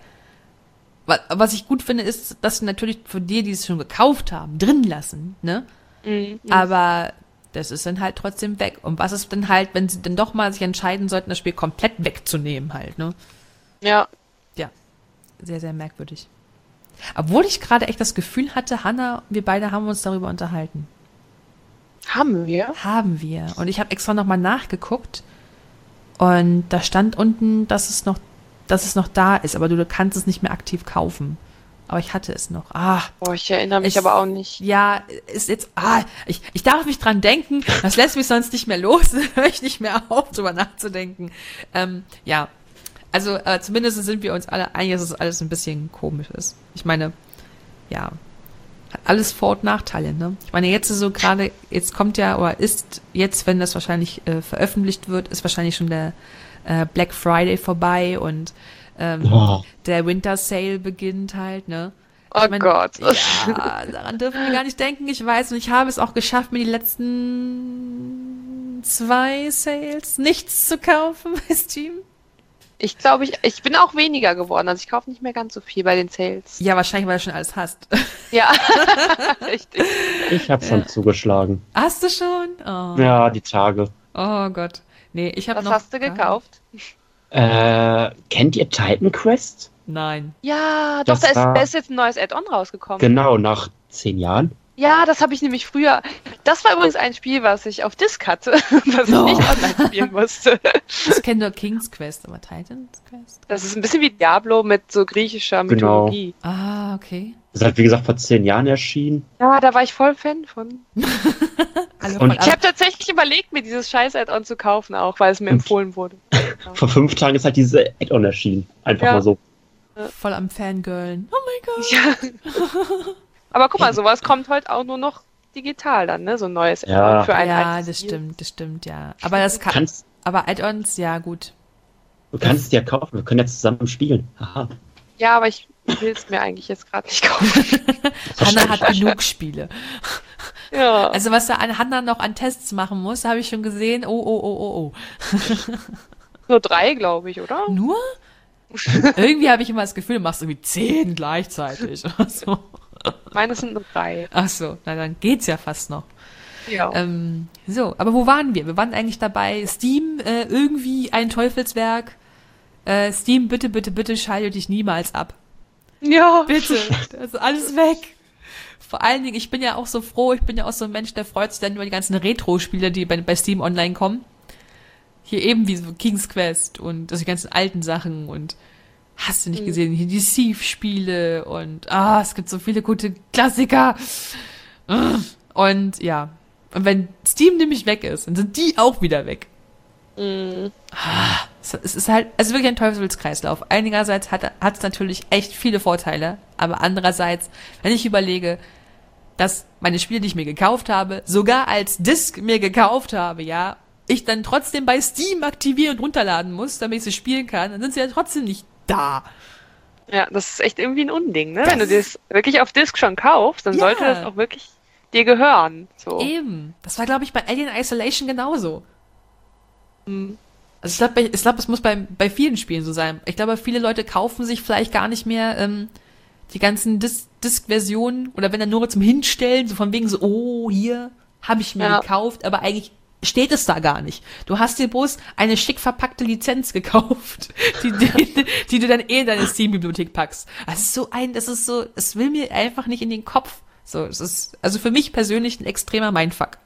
Was ich gut finde, ist, dass sie natürlich für die es schon gekauft haben, drin lassen, ne? Aber das ist dann halt trotzdem weg. Und was ist denn halt, wenn sie dann doch mal sich entscheiden sollten, das Spiel komplett wegzunehmen halt, ne? Ja. Ja. Sehr, sehr merkwürdig. Obwohl ich gerade echt das Gefühl hatte, Hannah, wir beide haben uns darüber unterhalten. Haben wir? Haben wir. Und ich habe extra nochmal nachgeguckt. Und da stand unten, dass es noch da ist, aber du kannst es nicht mehr aktiv kaufen. Aber ich hatte es noch. Ich erinnere mich aber auch nicht. Ja, ist jetzt, ich darf mich dran denken, das lässt mich sonst nicht mehr los, höre ich nicht mehr auf, drüber nachzudenken. Ja. Also zumindest sind wir uns alle einig, dass es alles ein bisschen komisch ist. Ich meine, ja, hat alles Vor- und Nachteile, ne? Ich meine, jetzt ist so gerade, jetzt kommt ja, oder ist jetzt, wenn das wahrscheinlich veröffentlicht wird, ist wahrscheinlich schon der Black Friday vorbei und der Winter Sale beginnt halt, ne? Ich meine, Gott. Ja, daran dürfen wir gar nicht denken, ich weiß. Und ich habe es auch geschafft, mir die letzten 2 Sales nichts zu kaufen bei Steam. Ich glaube, ich bin auch weniger geworden. Also ich kaufe nicht mehr ganz so viel bei den Sales. Ja, wahrscheinlich, weil du schon alles hast. Ja, richtig. Ich habe schon zugeschlagen. Hast du schon? Oh. Ja, die Tage. Oh Gott. Nee, ich habe Was noch... hast du gekauft? Kennt ihr Titan Quest? Nein. Ja, doch, da ist jetzt ein neues Add-on rausgekommen. Genau, nach 10 Jahren. Ja, das habe ich nämlich früher. Das war übrigens ein Spiel, was ich auf Disc hatte, was ich nicht online spielen musste. Ich kenne nur King's Quest, aber Titan's Quest? Das ist ein bisschen wie Diablo mit so griechischer Mythologie. Ah, okay. Das ist halt, wie gesagt, vor 10 Jahren erschienen. Ja, da war ich voll Fan von. Und Ich habe tatsächlich überlegt, mir dieses scheiß Add-on zu kaufen, auch weil es mir empfohlen wurde. vor 5 Tagen ist halt diese Add-on erschienen. Einfach mal so. Voll am Fangirlen. Oh mein Gott. Ja. Aber guck mal, sowas kommt heute auch nur noch digital dann, ne? So ein neues Add-on für ein das stimmt, ja. Aber das aber Add-ons, ja, gut. Du kannst es ja kaufen, wir können ja zusammen spielen. Haha. Ja, aber ich will es mir eigentlich jetzt gerade nicht kaufen. Hanna hat genug Spiele. Ja. Also was da Hanna noch an Tests machen muss, habe ich schon gesehen. Oh. Nur 3, glaube ich, oder? Nur? Irgendwie habe ich immer das Gefühl, du machst irgendwie 10 gleichzeitig oder so. Meine sind nur 3. Ach so, na dann geht's ja fast noch. Ja. So, aber wo waren wir? Wir waren eigentlich dabei, Steam, irgendwie ein Teufelswerk. Steam, bitte schalte dich niemals ab. Ja. Bitte, also alles weg. Vor allen Dingen, ich bin ja auch so froh, ich bin ja auch so ein Mensch, der freut sich dann über die ganzen Retro-Spiele, die bei Steam online kommen. Hier eben wie so King's Quest und also die ganzen alten Sachen und hast du nicht gesehen, hier die Thief-Spiele und es gibt so viele gute Klassiker. Und ja, und wenn Steam nämlich weg ist, dann sind die auch wieder weg. Es ist halt, also wirklich ein Teufelskreislauf. Einigerseits hat es natürlich echt viele Vorteile, aber andererseits, wenn ich überlege, dass meine Spiele, die ich mir gekauft habe, sogar als Disc mir gekauft habe, ja, ich dann trotzdem bei Steam aktivieren und runterladen muss, damit ich sie spielen kann, dann sind sie ja trotzdem nicht da. Ja, das ist echt irgendwie ein Unding, ne? Wenn du das wirklich auf Disc schon kaufst, dann sollte das auch wirklich dir gehören. So. Eben. Das war, glaube ich, bei Alien Isolation genauso. Also ich glaube, es muss bei vielen Spielen so sein. Ich glaube, viele Leute kaufen sich vielleicht gar nicht mehr die ganzen Disc-Versionen oder wenn dann nur zum Hinstellen, so von wegen so, oh, hier habe ich mir gekauft, aber eigentlich steht es da gar nicht. Du hast dir bloß eine schick verpackte Lizenz gekauft, die du dann in deine Steam-Bibliothek packst. Es will mir einfach nicht in den Kopf. So, es ist, also für mich persönlich ein extremer Mindfuck.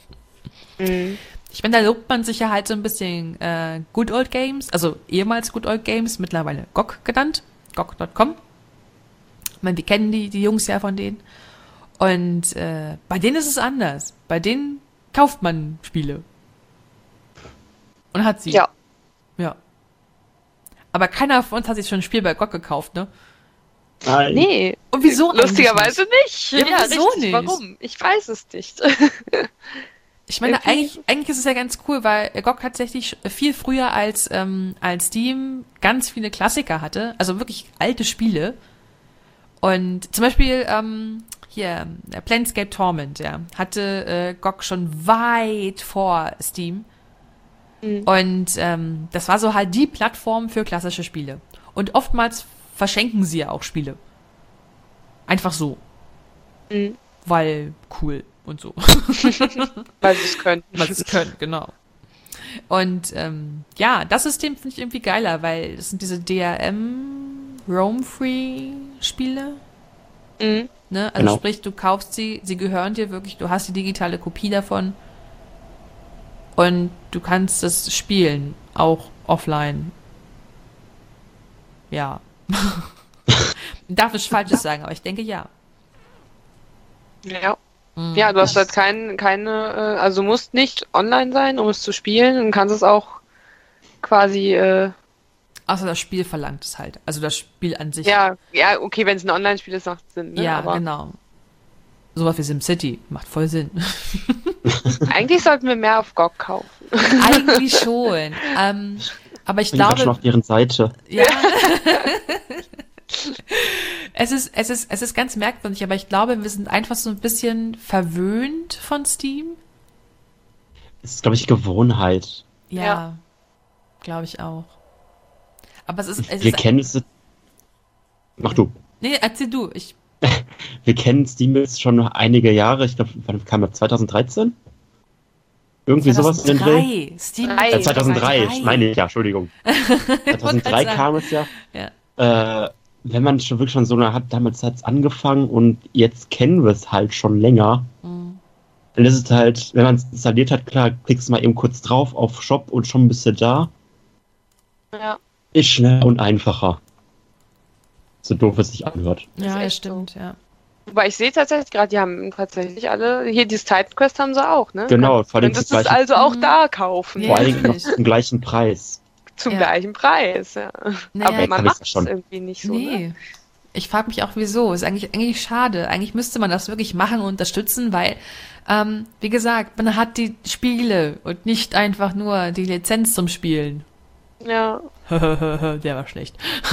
Ich meine, da lobt man sich ja halt so ein bisschen Good Old Games, also ehemals Good Old Games, mittlerweile GOG genannt, GOG.com. Ich meine, wir kennen die Jungs ja von denen. Und bei denen ist es anders. Bei denen kauft man Spiele. Und hat sie. Ja. Ja. Aber keiner von uns hat sich schon ein Spiel bei GOG gekauft, ne? Nein. Nee. Und wieso Lustigerweise nicht. Ja, wieso richtig. nicht? Warum? Ich weiß es nicht. Ich meine, eigentlich ist es ja ganz cool, weil GOG tatsächlich viel früher als Steam ganz viele Klassiker hatte, also wirklich alte Spiele. Und zum Beispiel Planescape Torment, ja, hatte GOG schon weit vor Steam. Und das war so halt die Plattform für klassische Spiele. Und oftmals verschenken sie ja auch Spiele. Einfach so. Weil cool und so. Weil sie es können. Weil sie es können, genau. Und das System finde ich irgendwie geiler, weil das sind diese DRM-Roam-Free-Spiele. Ne? Also Genau. sprich, du kaufst sie gehören dir wirklich, du hast die digitale Kopie davon und du kannst es spielen, auch offline. Ja. Darf ich Falsches sagen, aber ich denke ja. Ja. Ja, du hast halt also du musst nicht online sein, um es zu spielen und kannst es auch quasi Außer das Spiel verlangt es halt. Also das Spiel an sich. ja, okay, wenn es ein Online-Spiel ist, macht es Sinn. Ne? Ja, aber genau. Sowas wie SimCity macht voll Sinn. eigentlich sollten wir mehr auf GOG kaufen. Eigentlich schon. Aber ich Ich bin gerade schon glaube, auf deren Seite. ja. Es ist ganz merkwürdig, aber ich glaube, wir sind einfach so ein bisschen verwöhnt von Steam. Das ist, glaube ich, Gewohnheit. Ja. Glaube ich auch. Aber Wir kennen es. Mach du. Nee, erzähl du. Wir kennen Steam jetzt schon noch einige Jahre. Ich glaube, wann kam das? 2013? Irgendwie sowas in den Dreh? Steam 2003, meine ich ja, Entschuldigung. 2003 kam es ja. wenn man schon wirklich schon so eine hat, damals hat es angefangen und jetzt kennen wir es halt schon länger. Dann ist es halt, wenn man es installiert hat, klar, klickst du mal eben kurz drauf auf Shop und schon bist du da. Ja. Ist schneller und einfacher. So doof es sich anhört. Ja, das echt stimmt, so. ja. Wobei ich sehe tatsächlich gerade, die haben tatsächlich alle, hier dieses Titan Quest haben sie auch, ne? Genau, vor allem Könntest du es also auch da kaufen. Ja. vor allen Dingen noch zum gleichen Preis. Zum Ja. gleichen Preis, ja. Naja, Aber man kann ich's macht es schon. irgendwie nicht so, Nee. ne? Ich frage mich auch, wieso. Ist eigentlich schade. Eigentlich müsste man das wirklich machen und unterstützen, weil, wie gesagt, man hat die Spiele und nicht einfach nur die Lizenz zum Spielen. Ja. Der war schlecht.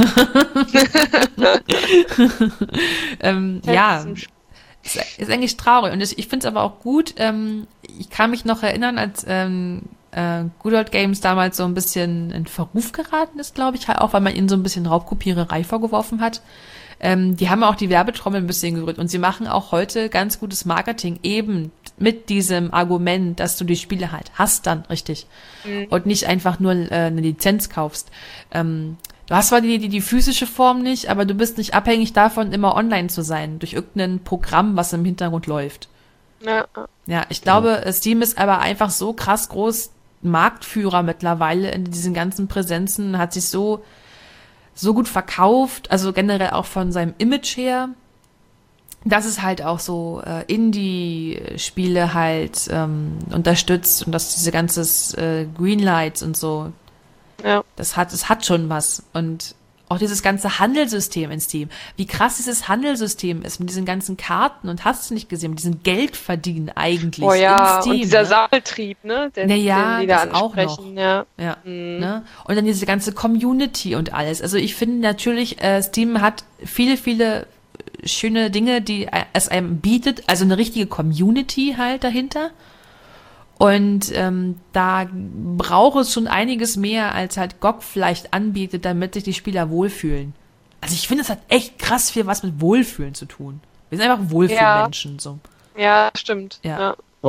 Ja, ist eigentlich traurig. Und ich finde es aber auch gut. Ich kann mich noch erinnern, als Good Old Games damals so ein bisschen in Verruf geraten ist, glaube ich, halt auch, weil man ihnen so ein bisschen Raubkopiererei vorgeworfen hat. Die haben auch die Werbetrommel ein bisschen gerührt und sie machen auch heute ganz gutes Marketing eben mit diesem Argument, dass du die Spiele halt hast dann, richtig. Und nicht einfach nur eine Lizenz kaufst. Du hast zwar die physische Form nicht, aber du bist nicht abhängig davon, immer online zu sein, durch irgendein Programm, was im Hintergrund läuft. Ja. Ja, ich glaube, Steam ist aber einfach so krass groß Marktführer mittlerweile in diesen ganzen Präsenzen, hat sich so gut verkauft, also generell auch von seinem Image her, dass es halt auch so Indie-Spiele halt unterstützt und dass diese ganzes Greenlights und so, Ja. das hat schon was. Und auch dieses ganze Handelssystem in Steam, wie krass dieses Handelssystem ist mit diesen ganzen Karten und hast du nicht gesehen, mit diesem Geldverdienen eigentlich Oh ja, in Steam. und dieser ne? Sammeltrieb, ne? Den die da das auch ansprechen, noch. ja. Ja, ne? Und dann diese ganze Community und alles. Also ich finde natürlich, Steam hat viele, viele schöne Dinge, die es einem bietet, also eine richtige Community halt dahinter. Und da braucht es schon einiges mehr, als halt GOG vielleicht anbietet, damit sich die Spieler wohlfühlen. Also ich finde, es hat echt krass viel was mit Wohlfühlen zu tun. Wir sind einfach Wohlfühlmenschen, so. Ja, stimmt. Ja. Ja.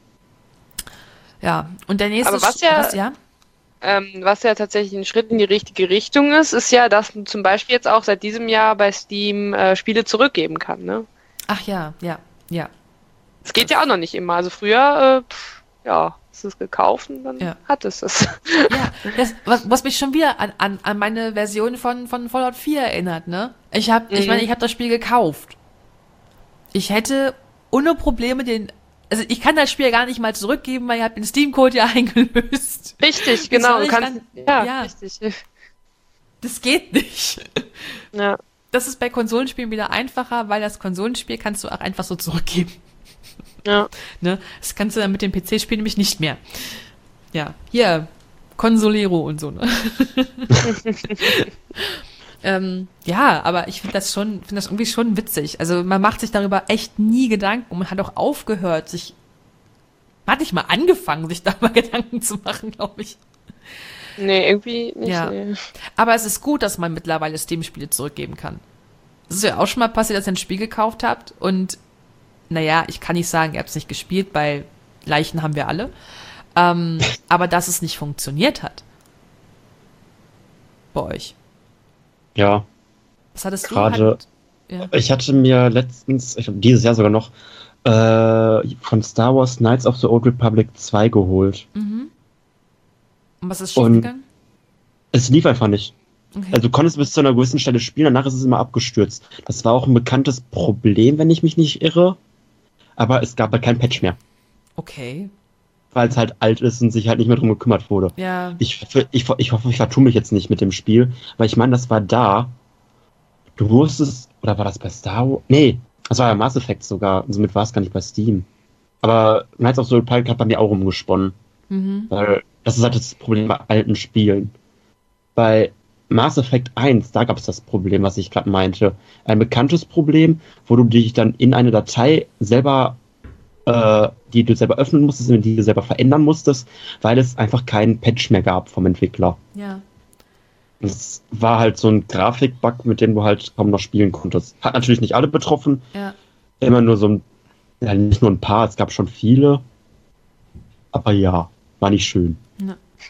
Ja, und der nächste... Aber was ja tatsächlich ein Schritt in die richtige Richtung ist ja, dass man zum Beispiel jetzt auch seit diesem Jahr bei Steam Spiele zurückgeben kann, ne? Ach ja. Das geht ja auch noch nicht immer. Also früher, hast du es gekauft und dann hattest es. Ja, was mich schon wieder an meine Version von Fallout 4 erinnert, ne? Ich meine, ich habe das Spiel gekauft. Ich hätte ohne Probleme also ich kann das Spiel gar nicht mal zurückgeben, weil ich habe den Steam-Code ja eingelöst. Richtig, genau. Du kannst, richtig. Das geht nicht. Ja. Das ist bei Konsolenspielen wieder einfacher, weil das Konsolenspiel kannst du auch einfach so zurückgeben. Ja. Ne? Das kannst du dann mit dem PC-Spiel nämlich nicht mehr. Ja, hier, Consolero und so, ne? Ja, aber ich finde das irgendwie schon witzig. Also man macht sich darüber echt nie Gedanken und man hat auch aufgehört, man hat nicht mal angefangen, sich da mal Gedanken zu machen, glaube ich. Nee, irgendwie nicht. Ja. Nee. Aber es ist gut, dass man mittlerweile Steam-Spiele zurückgeben kann. Das ist ja auch schon mal passiert, dass ihr ein Spiel gekauft habt und naja, ich kann nicht sagen, ihr habt es nicht gespielt, weil Leichen haben wir alle. Aber dass es nicht funktioniert hat. Bei euch. Ja. Was hattest du? Gerade, ich hatte mir letztens, ich glaube dieses Jahr sogar noch, von Star Wars Knights of the Old Republic 2 geholt. Mhm. Und was ist schiefgegangen? Es lief einfach nicht. Okay. Also du konntest bis zu einer gewissen Stelle spielen, danach ist es immer abgestürzt. Das war auch ein bekanntes Problem, wenn ich mich nicht irre. Aber es gab halt kein Patch mehr. Okay. Weil es halt alt ist und sich halt nicht mehr drum gekümmert wurde. Ja. Ich hoffe, ich vertue mich jetzt nicht mit dem Spiel, weil ich meine, das war da. Du wusstest, oder war das bei Star Wars? Nee, das war ja Mass Effect sogar. Und somit war es gar nicht bei Steam. Aber Knights of the Old Republic hat bei mir auch rumgesponnen. Mhm. Weil das ist halt das Problem bei alten Spielen. Bei Mass Effect 1, da gab es das Problem, was ich gerade meinte. Ein bekanntes Problem, wo du dich dann in eine Datei selber, die du selber öffnen musstest, die du selber verändern musstest, weil es einfach keinen Patch mehr gab vom Entwickler. Ja. Das war halt so ein Grafikbug, mit dem du halt kaum noch spielen konntest. Hat natürlich nicht alle betroffen. Ja. Immer nur so nicht nur ein paar, es gab schon viele. Aber ja, war nicht schön. Ja.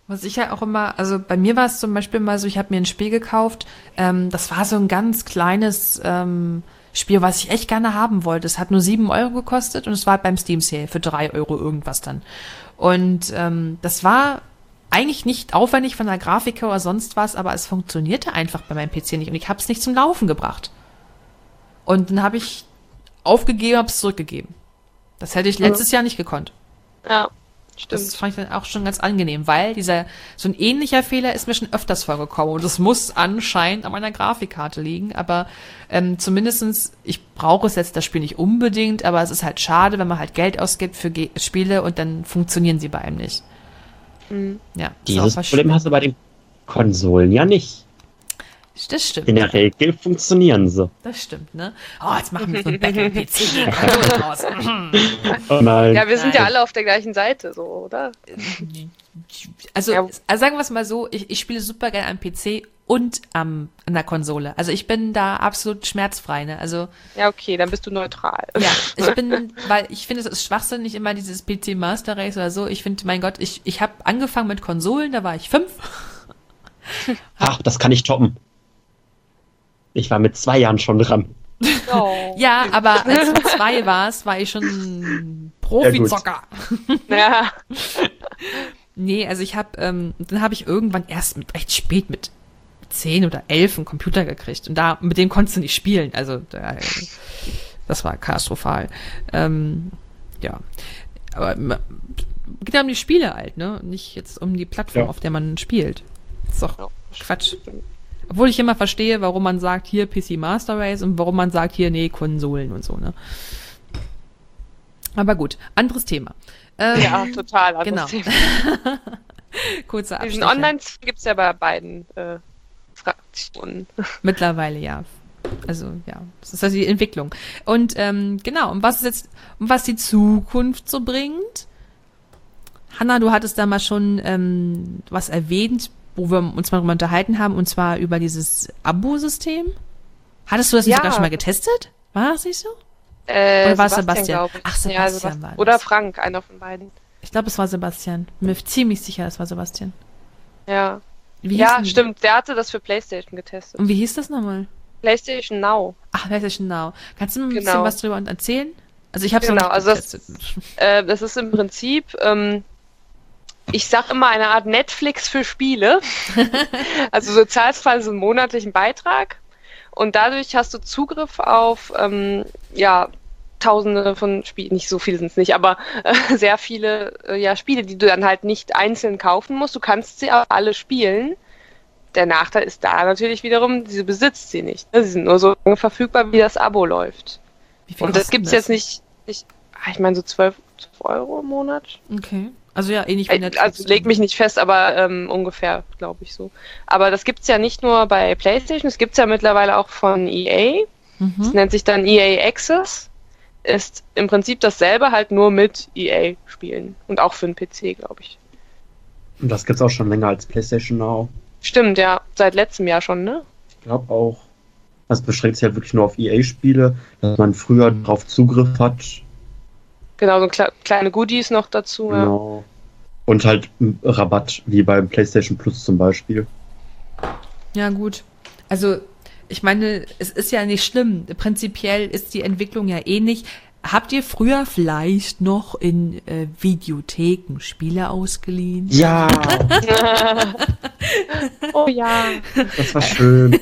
Was ich ja auch immer, also bei mir war es zum Beispiel mal so, ich habe mir ein Spiel gekauft, das war so ein ganz kleines Spiel, was ich echt gerne haben wollte. Es hat nur 7 Euro gekostet und es war beim Steam Sale für 3 Euro irgendwas dann. Und das war eigentlich nicht aufwendig von der Grafik oder sonst was, aber es funktionierte einfach bei meinem PC nicht und ich habe es nicht zum Laufen gebracht. Und dann habe ich aufgegeben, habe es zurückgegeben. Das hätte ich letztes Jahr nicht gekonnt. Ja, stimmt. Das fand ich dann auch schon ganz angenehm, weil so ein ähnlicher Fehler ist mir schon öfters vorgekommen und das muss anscheinend an meiner Grafikkarte liegen, aber zumindestens, ich brauche es jetzt das Spiel nicht unbedingt, aber es ist halt schade, wenn man halt Geld ausgibt für Spiele und dann funktionieren sie bei einem nicht. Ja, dieses Problem hast du bei den Konsolen ja nicht. Das stimmt. In der Regel funktionieren sie. Das stimmt, ne? Oh, jetzt machen wir so ein Battle-PC raus. Oh nein. Ja, wir sind ja alle auf der gleichen Seite, so, oder? Also sagen wir es mal so, ich spiele super gerne am PC und an der Konsole. Also ich bin da absolut schmerzfrei, ne? Also ja, okay, dann bist du neutral. Ja, weil ich finde, es ist schwachsinnig immer dieses PC Master Race oder so. Ich finde, mein Gott, ich habe angefangen mit Konsolen, da war ich 5. Ach, das kann ich toppen. Ich war mit 2 Jahren schon dran. Oh. Ja, aber als du 2 warst, war ich schon Profizocker. Ja. Nee, also ich habe, dann habe ich irgendwann erst recht spät mit 10 oder 11 einen Computer gekriegt und mit dem konntest du nicht spielen. Also das war katastrophal. Ja, aber geht ja um die Spiele halt, ne? Nicht jetzt um die Plattform, auf der man spielt. Das ist doch Quatsch. Obwohl ich immer verstehe, warum man sagt, hier PC Master Race und warum man sagt, hier, nee, Konsolen und so, ne? Aber gut, anderes Thema. Ja, total anderes Thema. Kurzer Abschnitt. Diesen Online gibt es ja bei beiden Fraktionen. Mittlerweile, ja. Also, ja, das ist also die Entwicklung. Und genau, und was die Zukunft so bringt? Hanna, du hattest da mal schon was erwähnt, wo wir uns mal drüber unterhalten haben, und zwar über dieses Abo-System. Hattest du das nicht sogar schon mal getestet? War das nicht so? Oder war es Sebastian? Ach, Sebastian war das. Oder Frank, einer von beiden. Ich glaube, es war Sebastian. Bin mir ziemlich sicher, es war Sebastian. Ja. Ja, stimmt. Der hatte das für PlayStation getestet. Und wie hieß das nochmal? PlayStation Now. Ach, PlayStation Now. Kannst du mir ein bisschen was drüber erzählen? Also ich habe es noch nicht getestet. Das ist im Prinzip... ich sag immer eine Art Netflix für Spiele. Also du zahlst quasi so einen monatlichen Beitrag und dadurch hast du Zugriff auf Tausende von Spielen, nicht so viele sind es nicht, aber sehr viele Spiele, die du dann halt nicht einzeln kaufen musst. Du kannst sie auch alle spielen. Der Nachteil ist da natürlich wiederum, du besitzt sie nicht. Sie sind nur so lange verfügbar, wie das Abo läuft. Und das gibt's jetzt nicht, ich meine so 12 Euro im Monat. Okay. Also ja, ähnlich wie Netflix. Also leg mich nicht fest, aber ungefähr, glaube ich so. Aber das gibt's ja nicht nur bei PlayStation, es gibt's ja mittlerweile auch von EA. Das nennt sich dann EA Access. Ist im Prinzip dasselbe, halt nur mit EA-Spielen. Und auch für den PC, glaube ich. Und das gibt's auch schon länger als PlayStation Now. Stimmt, ja. Seit letztem Jahr schon, ne? Ich glaube auch. Das beschränkt sich halt wirklich nur auf EA-Spiele, dass man früher darauf Zugriff hat. Genau, so kleine Goodies noch dazu. Genau. Ja. Und halt Rabatt, wie beim PlayStation Plus zum Beispiel. Ja, gut. Also, ich meine, es ist ja nicht schlimm. Prinzipiell ist die Entwicklung ja ähnlich. Habt ihr früher vielleicht noch in Videotheken Spiele ausgeliehen? Ja! Oh ja! Das war schön.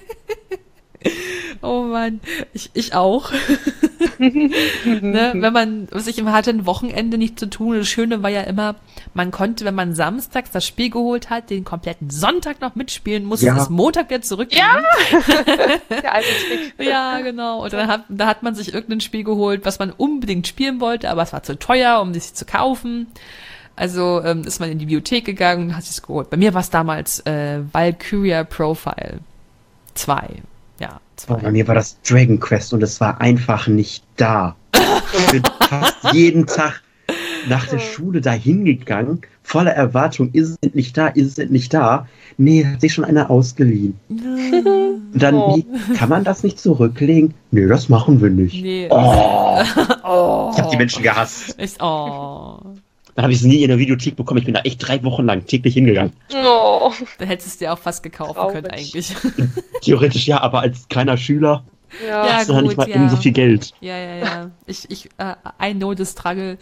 Oh Mann, ich auch. Ne, wenn man sich hatte, ein Wochenende nicht zu tun. Das Schöne war ja immer, man konnte, wenn man samstags das Spiel geholt hat, den kompletten Sonntag noch mitspielen, musste es Montag wieder zurückgehen. Ja! Der alte Trick. Ja, genau. Und dann hat man sich irgendein Spiel geholt, was man unbedingt spielen wollte, aber es war zu teuer, um es zu kaufen. Also ist man in die Bibliothek gegangen und hat es geholt. Bei mir war es damals Valkyria Profile 2. Ja, 2. Bei mir war das Dragon Quest und es war einfach nicht da. Ich bin fast jeden Tag nach der Schule da hingegangen, voller Erwartung, ist es endlich da, ist es endlich da? Nee, hat sich schon einer ausgeliehen. Und dann, nee, kann man das nicht zurücklegen? Nee, das machen wir nicht. Nee. Oh. Ich hab die Menschen gehasst. Dann habe ich es nie in der Videothek bekommen. Ich bin da echt 3 Wochen lang täglich hingegangen. Oh. Dann hättest du es dir auch fast gekauft können eigentlich. Theoretisch ja, aber als kleiner Schüler Ja, hast du halt nicht mal eben so viel Geld. Ja. I know the struggle.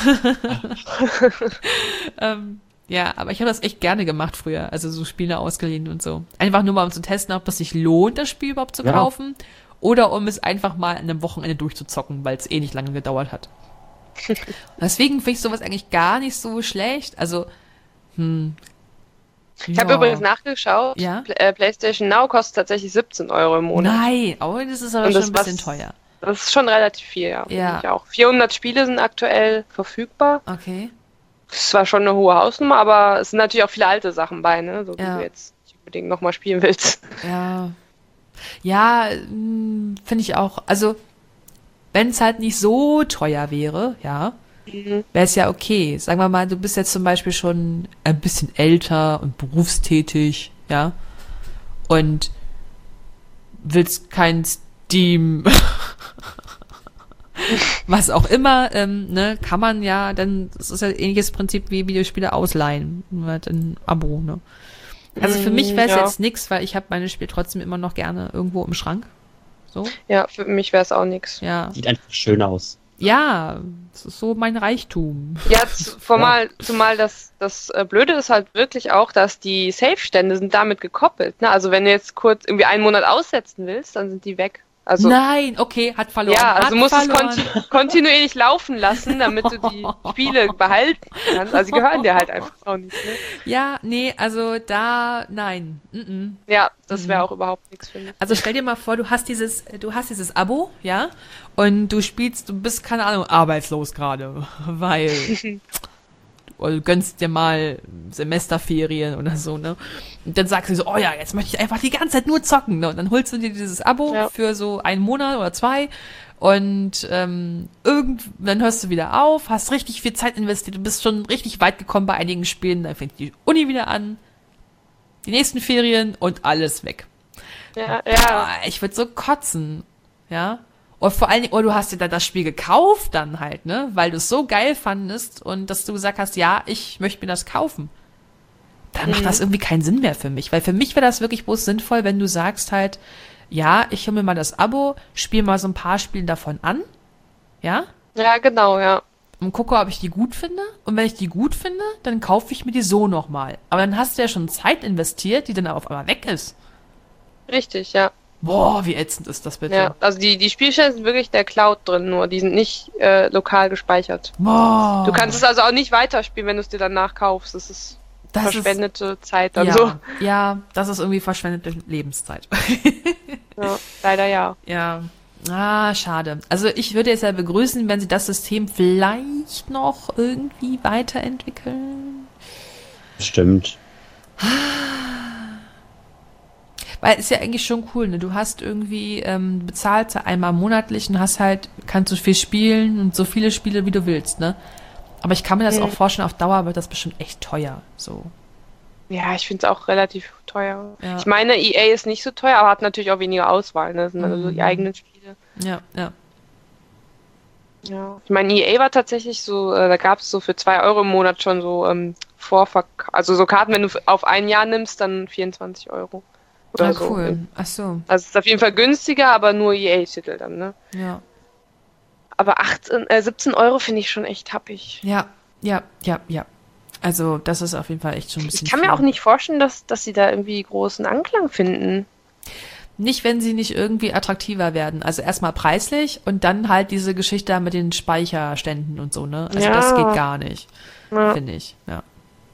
Ja, aber ich habe das echt gerne gemacht früher. Also so Spiele ausgeliehen und so. Einfach nur mal um zu testen, ob das sich lohnt, das Spiel überhaupt zu kaufen. Oder um es einfach mal an einem Wochenende durchzuzocken, weil es eh nicht lange gedauert hat. Deswegen finde ich sowas eigentlich gar nicht so schlecht. Also, Ich habe übrigens nachgeschaut. Ja? PlayStation Now kostet tatsächlich 17 Euro im Monat. Nein, das ist aber Und schon das ein bisschen was- teuer. Das ist schon relativ viel, ja. Ja. Finde ich auch. 400 Spiele sind aktuell verfügbar. Okay. Das ist zwar schon eine hohe Hausnummer, aber es sind natürlich auch viele alte Sachen bei, ne? So die Ja. du jetzt nicht unbedingt nochmal spielen willst. Ja, finde ich auch. Also, wenn es halt nicht so teuer wäre, ja, wäre es ja okay. Sagen wir mal, du bist jetzt zum Beispiel schon ein bisschen älter und berufstätig, ja, und willst kein Steam, was auch immer, ne, kann man ja dann, das ist ja ein ähnliches Prinzip wie Videospiele ausleihen, nur halt ein Abo, ne. Also für mich wäre es jetzt nix, weil ich habe meine Spiele trotzdem immer noch gerne irgendwo im Schrank. So. Ja, für mich wäre es auch nichts. Ja. Sieht einfach schön aus. Ja, das ist so mein Reichtum. Ja, zumal das Blöde ist halt wirklich auch, dass die Safe-Stände sind damit gekoppelt. Ne? Also wenn du jetzt kurz irgendwie einen Monat aussetzen willst, dann sind die weg. Also, Nein, okay, hat verloren. ja, also hat du musst verloren. es kontinuierlich laufen lassen, damit du die Spiele behalten kannst. Also die gehören dir halt einfach auch nicht. Ne? Ja, nee, also da, nein. Ja, das wäre auch überhaupt nichts für mich. Also stell dir mal vor, du hast dieses Abo, ja, und du bist, keine Ahnung, arbeitslos gerade, weil du gönnst dir mal Semesterferien oder so, ne? Und dann sagst du so, oh ja, jetzt möchte ich einfach die ganze Zeit nur zocken, ne? Und dann holst du dir dieses Abo für so einen Monat oder 2 und dann hörst du wieder auf, hast richtig viel Zeit investiert, du bist schon richtig weit gekommen bei einigen Spielen, dann fängt die Uni wieder an, die nächsten Ferien und alles weg. Ja. Ich würde so kotzen, ja. Und vor allen Dingen, du hast dir da das Spiel gekauft dann halt, ne? Weil du es so geil fandest und dass du gesagt hast, ja, ich möchte mir das kaufen. Dann macht das irgendwie keinen Sinn mehr für mich. Weil für mich wäre das wirklich bloß sinnvoll, wenn du sagst halt, ja, ich hole mir mal das Abo, spiele mal so ein paar Spiele davon an, ja? Ja, genau, ja. Und gucke, ob ich die gut finde. Und wenn ich die gut finde, dann kaufe ich mir die so nochmal. Aber dann hast du ja schon Zeit investiert, die dann auf einmal weg ist. Richtig, ja. Boah, wie ätzend ist das bitte? Ja, also die Spielstände sind wirklich der Cloud drin, nur die sind nicht lokal gespeichert. Boah. Du kannst es also auch nicht weiterspielen, wenn du es dir danach kaufst. Das ist verschwendete Zeit dann so. Ja, das ist irgendwie verschwendete Lebenszeit. Ja, leider ja. Ja. Schade. Also ich würde es ja begrüßen, wenn sie das System vielleicht noch irgendwie weiterentwickeln. Stimmt. Weil ist ja eigentlich schon cool, ne? Du hast irgendwie bezahlst einmal monatlich und kannst du viel spielen und so viele Spiele, wie du willst, ne? Aber ich kann mir das auch vorstellen, auf Dauer wird das bestimmt echt teuer, so. Ja, ich finde es auch relativ teuer. Ja. Ich meine, EA ist nicht so teuer, aber hat natürlich auch weniger Auswahl, ne? Das sind also die eigenen Spiele. Ja. Ja. Ich meine, EA war tatsächlich so, da gab es so für 2 Euro im Monat schon so also so Karten, wenn du auf ein Jahr nimmst, dann 24 Euro. Oder so. Cool. Ach so. Also es ist auf jeden Fall günstiger, aber nur EA-Titel dann, ne? Ja. Aber 17 Euro finde ich schon echt happig. Ja. Also, das ist auf jeden Fall echt schon ein bisschen Ich kann mir auch nicht vorstellen, dass sie da irgendwie großen Anklang finden. Nicht, wenn sie nicht irgendwie attraktiver werden. Also erstmal preislich und dann halt diese Geschichte mit den Speicherständen und so, ne? Also das geht gar nicht, finde ich, ja.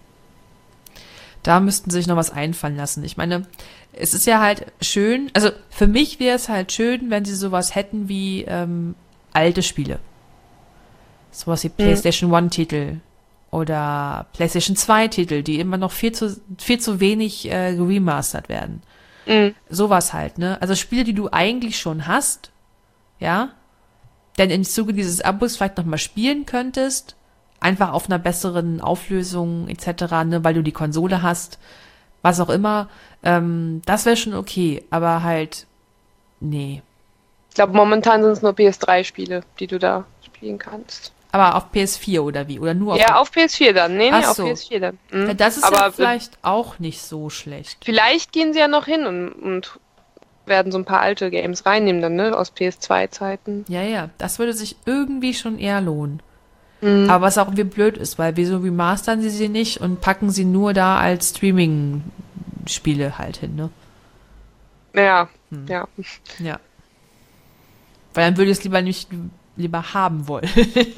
Da müssten sie sich noch was einfallen lassen. Ich meine, es ist ja halt schön, also für mich wäre es halt schön, wenn sie sowas hätten wie alte Spiele. Sowas wie PlayStation 1-Titel oder PlayStation 2-Titel, die immer noch viel zu wenig geremastert werden. Sowas halt, ne? Also Spiele, die du eigentlich schon hast, ja, denn im Zuge dieses Abos vielleicht nochmal spielen könntest, einfach auf einer besseren Auflösung etc., ne, weil du die Konsole hast, was auch immer, das wäre schon okay, aber halt, nee. Ich glaube, momentan sind es nur PS3-Spiele, die du da spielen kannst. Aber auf PS4 oder wie? Oder nur auf Ja, auf PS4 dann. Nee, Ach auf so. PS4 dann. Ja, das ist Aber ja vielleicht auch nicht so schlecht. vielleicht gehen sie ja noch hin und werden so ein paar alte Games reinnehmen dann, ne? Aus PS2-Zeiten. Ja, das würde sich irgendwie schon eher lohnen. Aber was auch irgendwie blöd ist, weil wieso remastern sie nicht und packen sie nur da als Streaming-Spiele halt hin, ne? Ja. Ja. Weil dann würde ich es lieber haben wollen.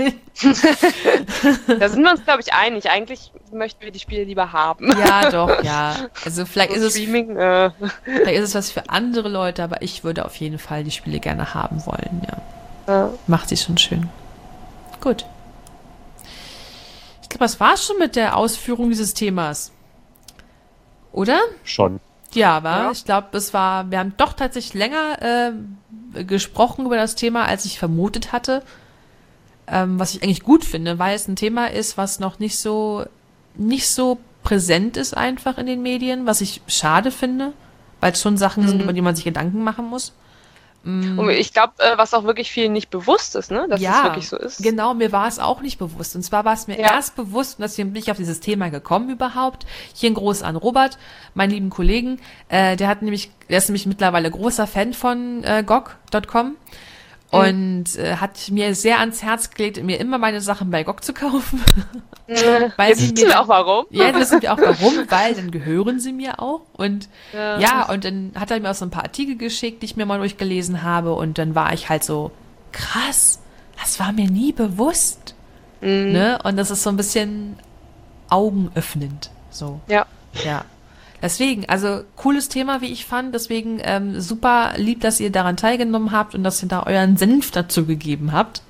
Da sind wir uns, glaube ich, einig. Eigentlich möchten wir die Spiele lieber haben. Ja, doch, ja. Also vielleicht ist Streaming, vielleicht ist es was für andere Leute, aber ich würde auf jeden Fall die Spiele gerne haben wollen, ja. Macht sie schon schön. Gut. Ich glaube, das war's schon mit der Ausführung dieses Themas. Oder? Schon. Ja, war. Ja. Ich glaube, wir haben doch tatsächlich länger gesprochen über das Thema, als ich vermutet hatte. Was ich eigentlich gut finde, weil es ein Thema ist, was noch nicht so präsent ist einfach in den Medien, was ich schade finde, weil es schon Sachen sind, über die man sich Gedanken machen muss. und ich glaube, was auch wirklich vielen nicht bewusst ist, ne? Dass es wirklich so ist. Genau, mir war es auch nicht bewusst. Und zwar war es mir erst bewusst, und deswegen bin ich auf dieses Thema gekommen überhaupt. Hier ein Gruß an Robert, meinen lieben Kollegen. Der ist nämlich mittlerweile großer Fan von GOG.com und hat mir sehr ans Herz gelegt, mir immer meine Sachen bei GOG zu kaufen. Weil Jetzt wissen wir auch warum. Ja, jetzt wissen wir auch warum, weil dann gehören sie mir auch. Und und dann hat er mir auch so ein paar Artikel geschickt, die ich mir mal durchgelesen habe. Und dann war ich halt so, krass, das war mir nie bewusst. Ne? Und das ist so ein bisschen augenöffnend. So. Ja. Deswegen, also cooles Thema, wie ich fand. Deswegen super lieb, dass ihr daran teilgenommen habt und dass ihr da euren Senf dazu gegeben habt.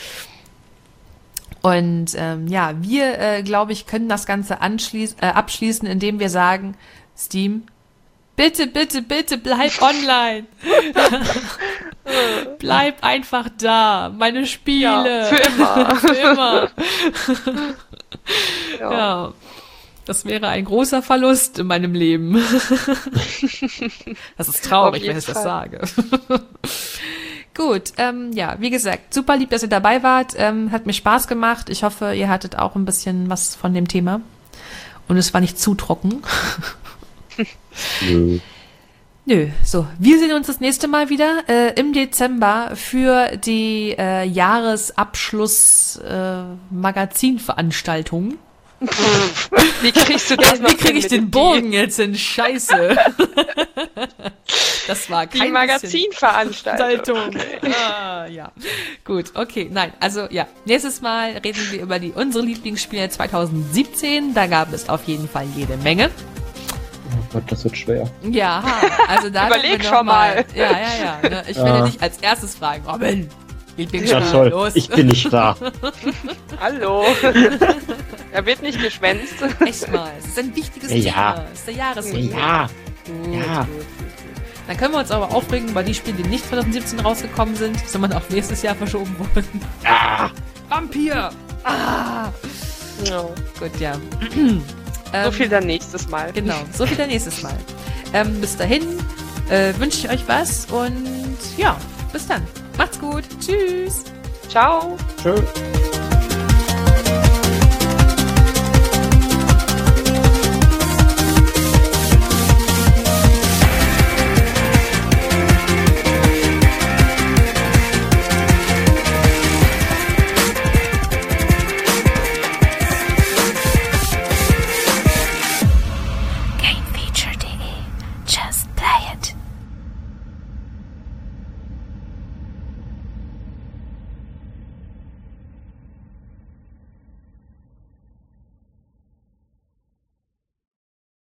Und wir, glaube ich, können das Ganze abschließen, indem wir sagen, Steam, bitte, bitte, bitte, bleib online. Bleib einfach da. Meine Spiele. Ja, für immer. Für immer. Ja. Ja. Das wäre ein großer Verlust in meinem Leben. Das ist traurig, wenn ich das sage. Gut, wie gesagt, super lieb, dass ihr dabei wart. Hat mir Spaß gemacht. Ich hoffe, ihr hattet auch ein bisschen was von dem Thema. Und es war nicht zu trocken. Nö, so. Wir sehen uns das nächste Mal wieder im Dezember für die Jahresabschluss-Magazinveranstaltung. Wie kriegst du das noch Wie kriege ich hin den mit Bogen jetzt in Scheiße? Das war die kein Magazinveranstaltung? Ja. Gut, okay, nein, also ja. Nächstes Mal reden wir über unsere Lieblingsspiele 2017. Da gab es auf jeden Fall jede Menge. Oh Gott, das wird schwer. Ja, also da Überleg schon mal. Ja. Ne? Ich werde dich als erstes fragen, Robin. Lieblingsspiel, Ja, toll. los. Ich bin nicht da. Hallo. Er wird nicht geschwänzt. Echt mal, es ist ein wichtiges Thema. Es ist der Jahresrückblick. Ja. Gut. Dann können wir uns aber aufregen über die Spiele, die nicht 2017 rausgekommen sind, sondern auf nächstes Jahr verschoben wurden. Vampir! Ja. Gut, ja. So viel dann nächstes Mal. Genau, so viel dann nächstes Mal. Bis dahin wünsche ich euch was und ja, bis dann. Macht's gut. Tschüss. Ciao. Tschö.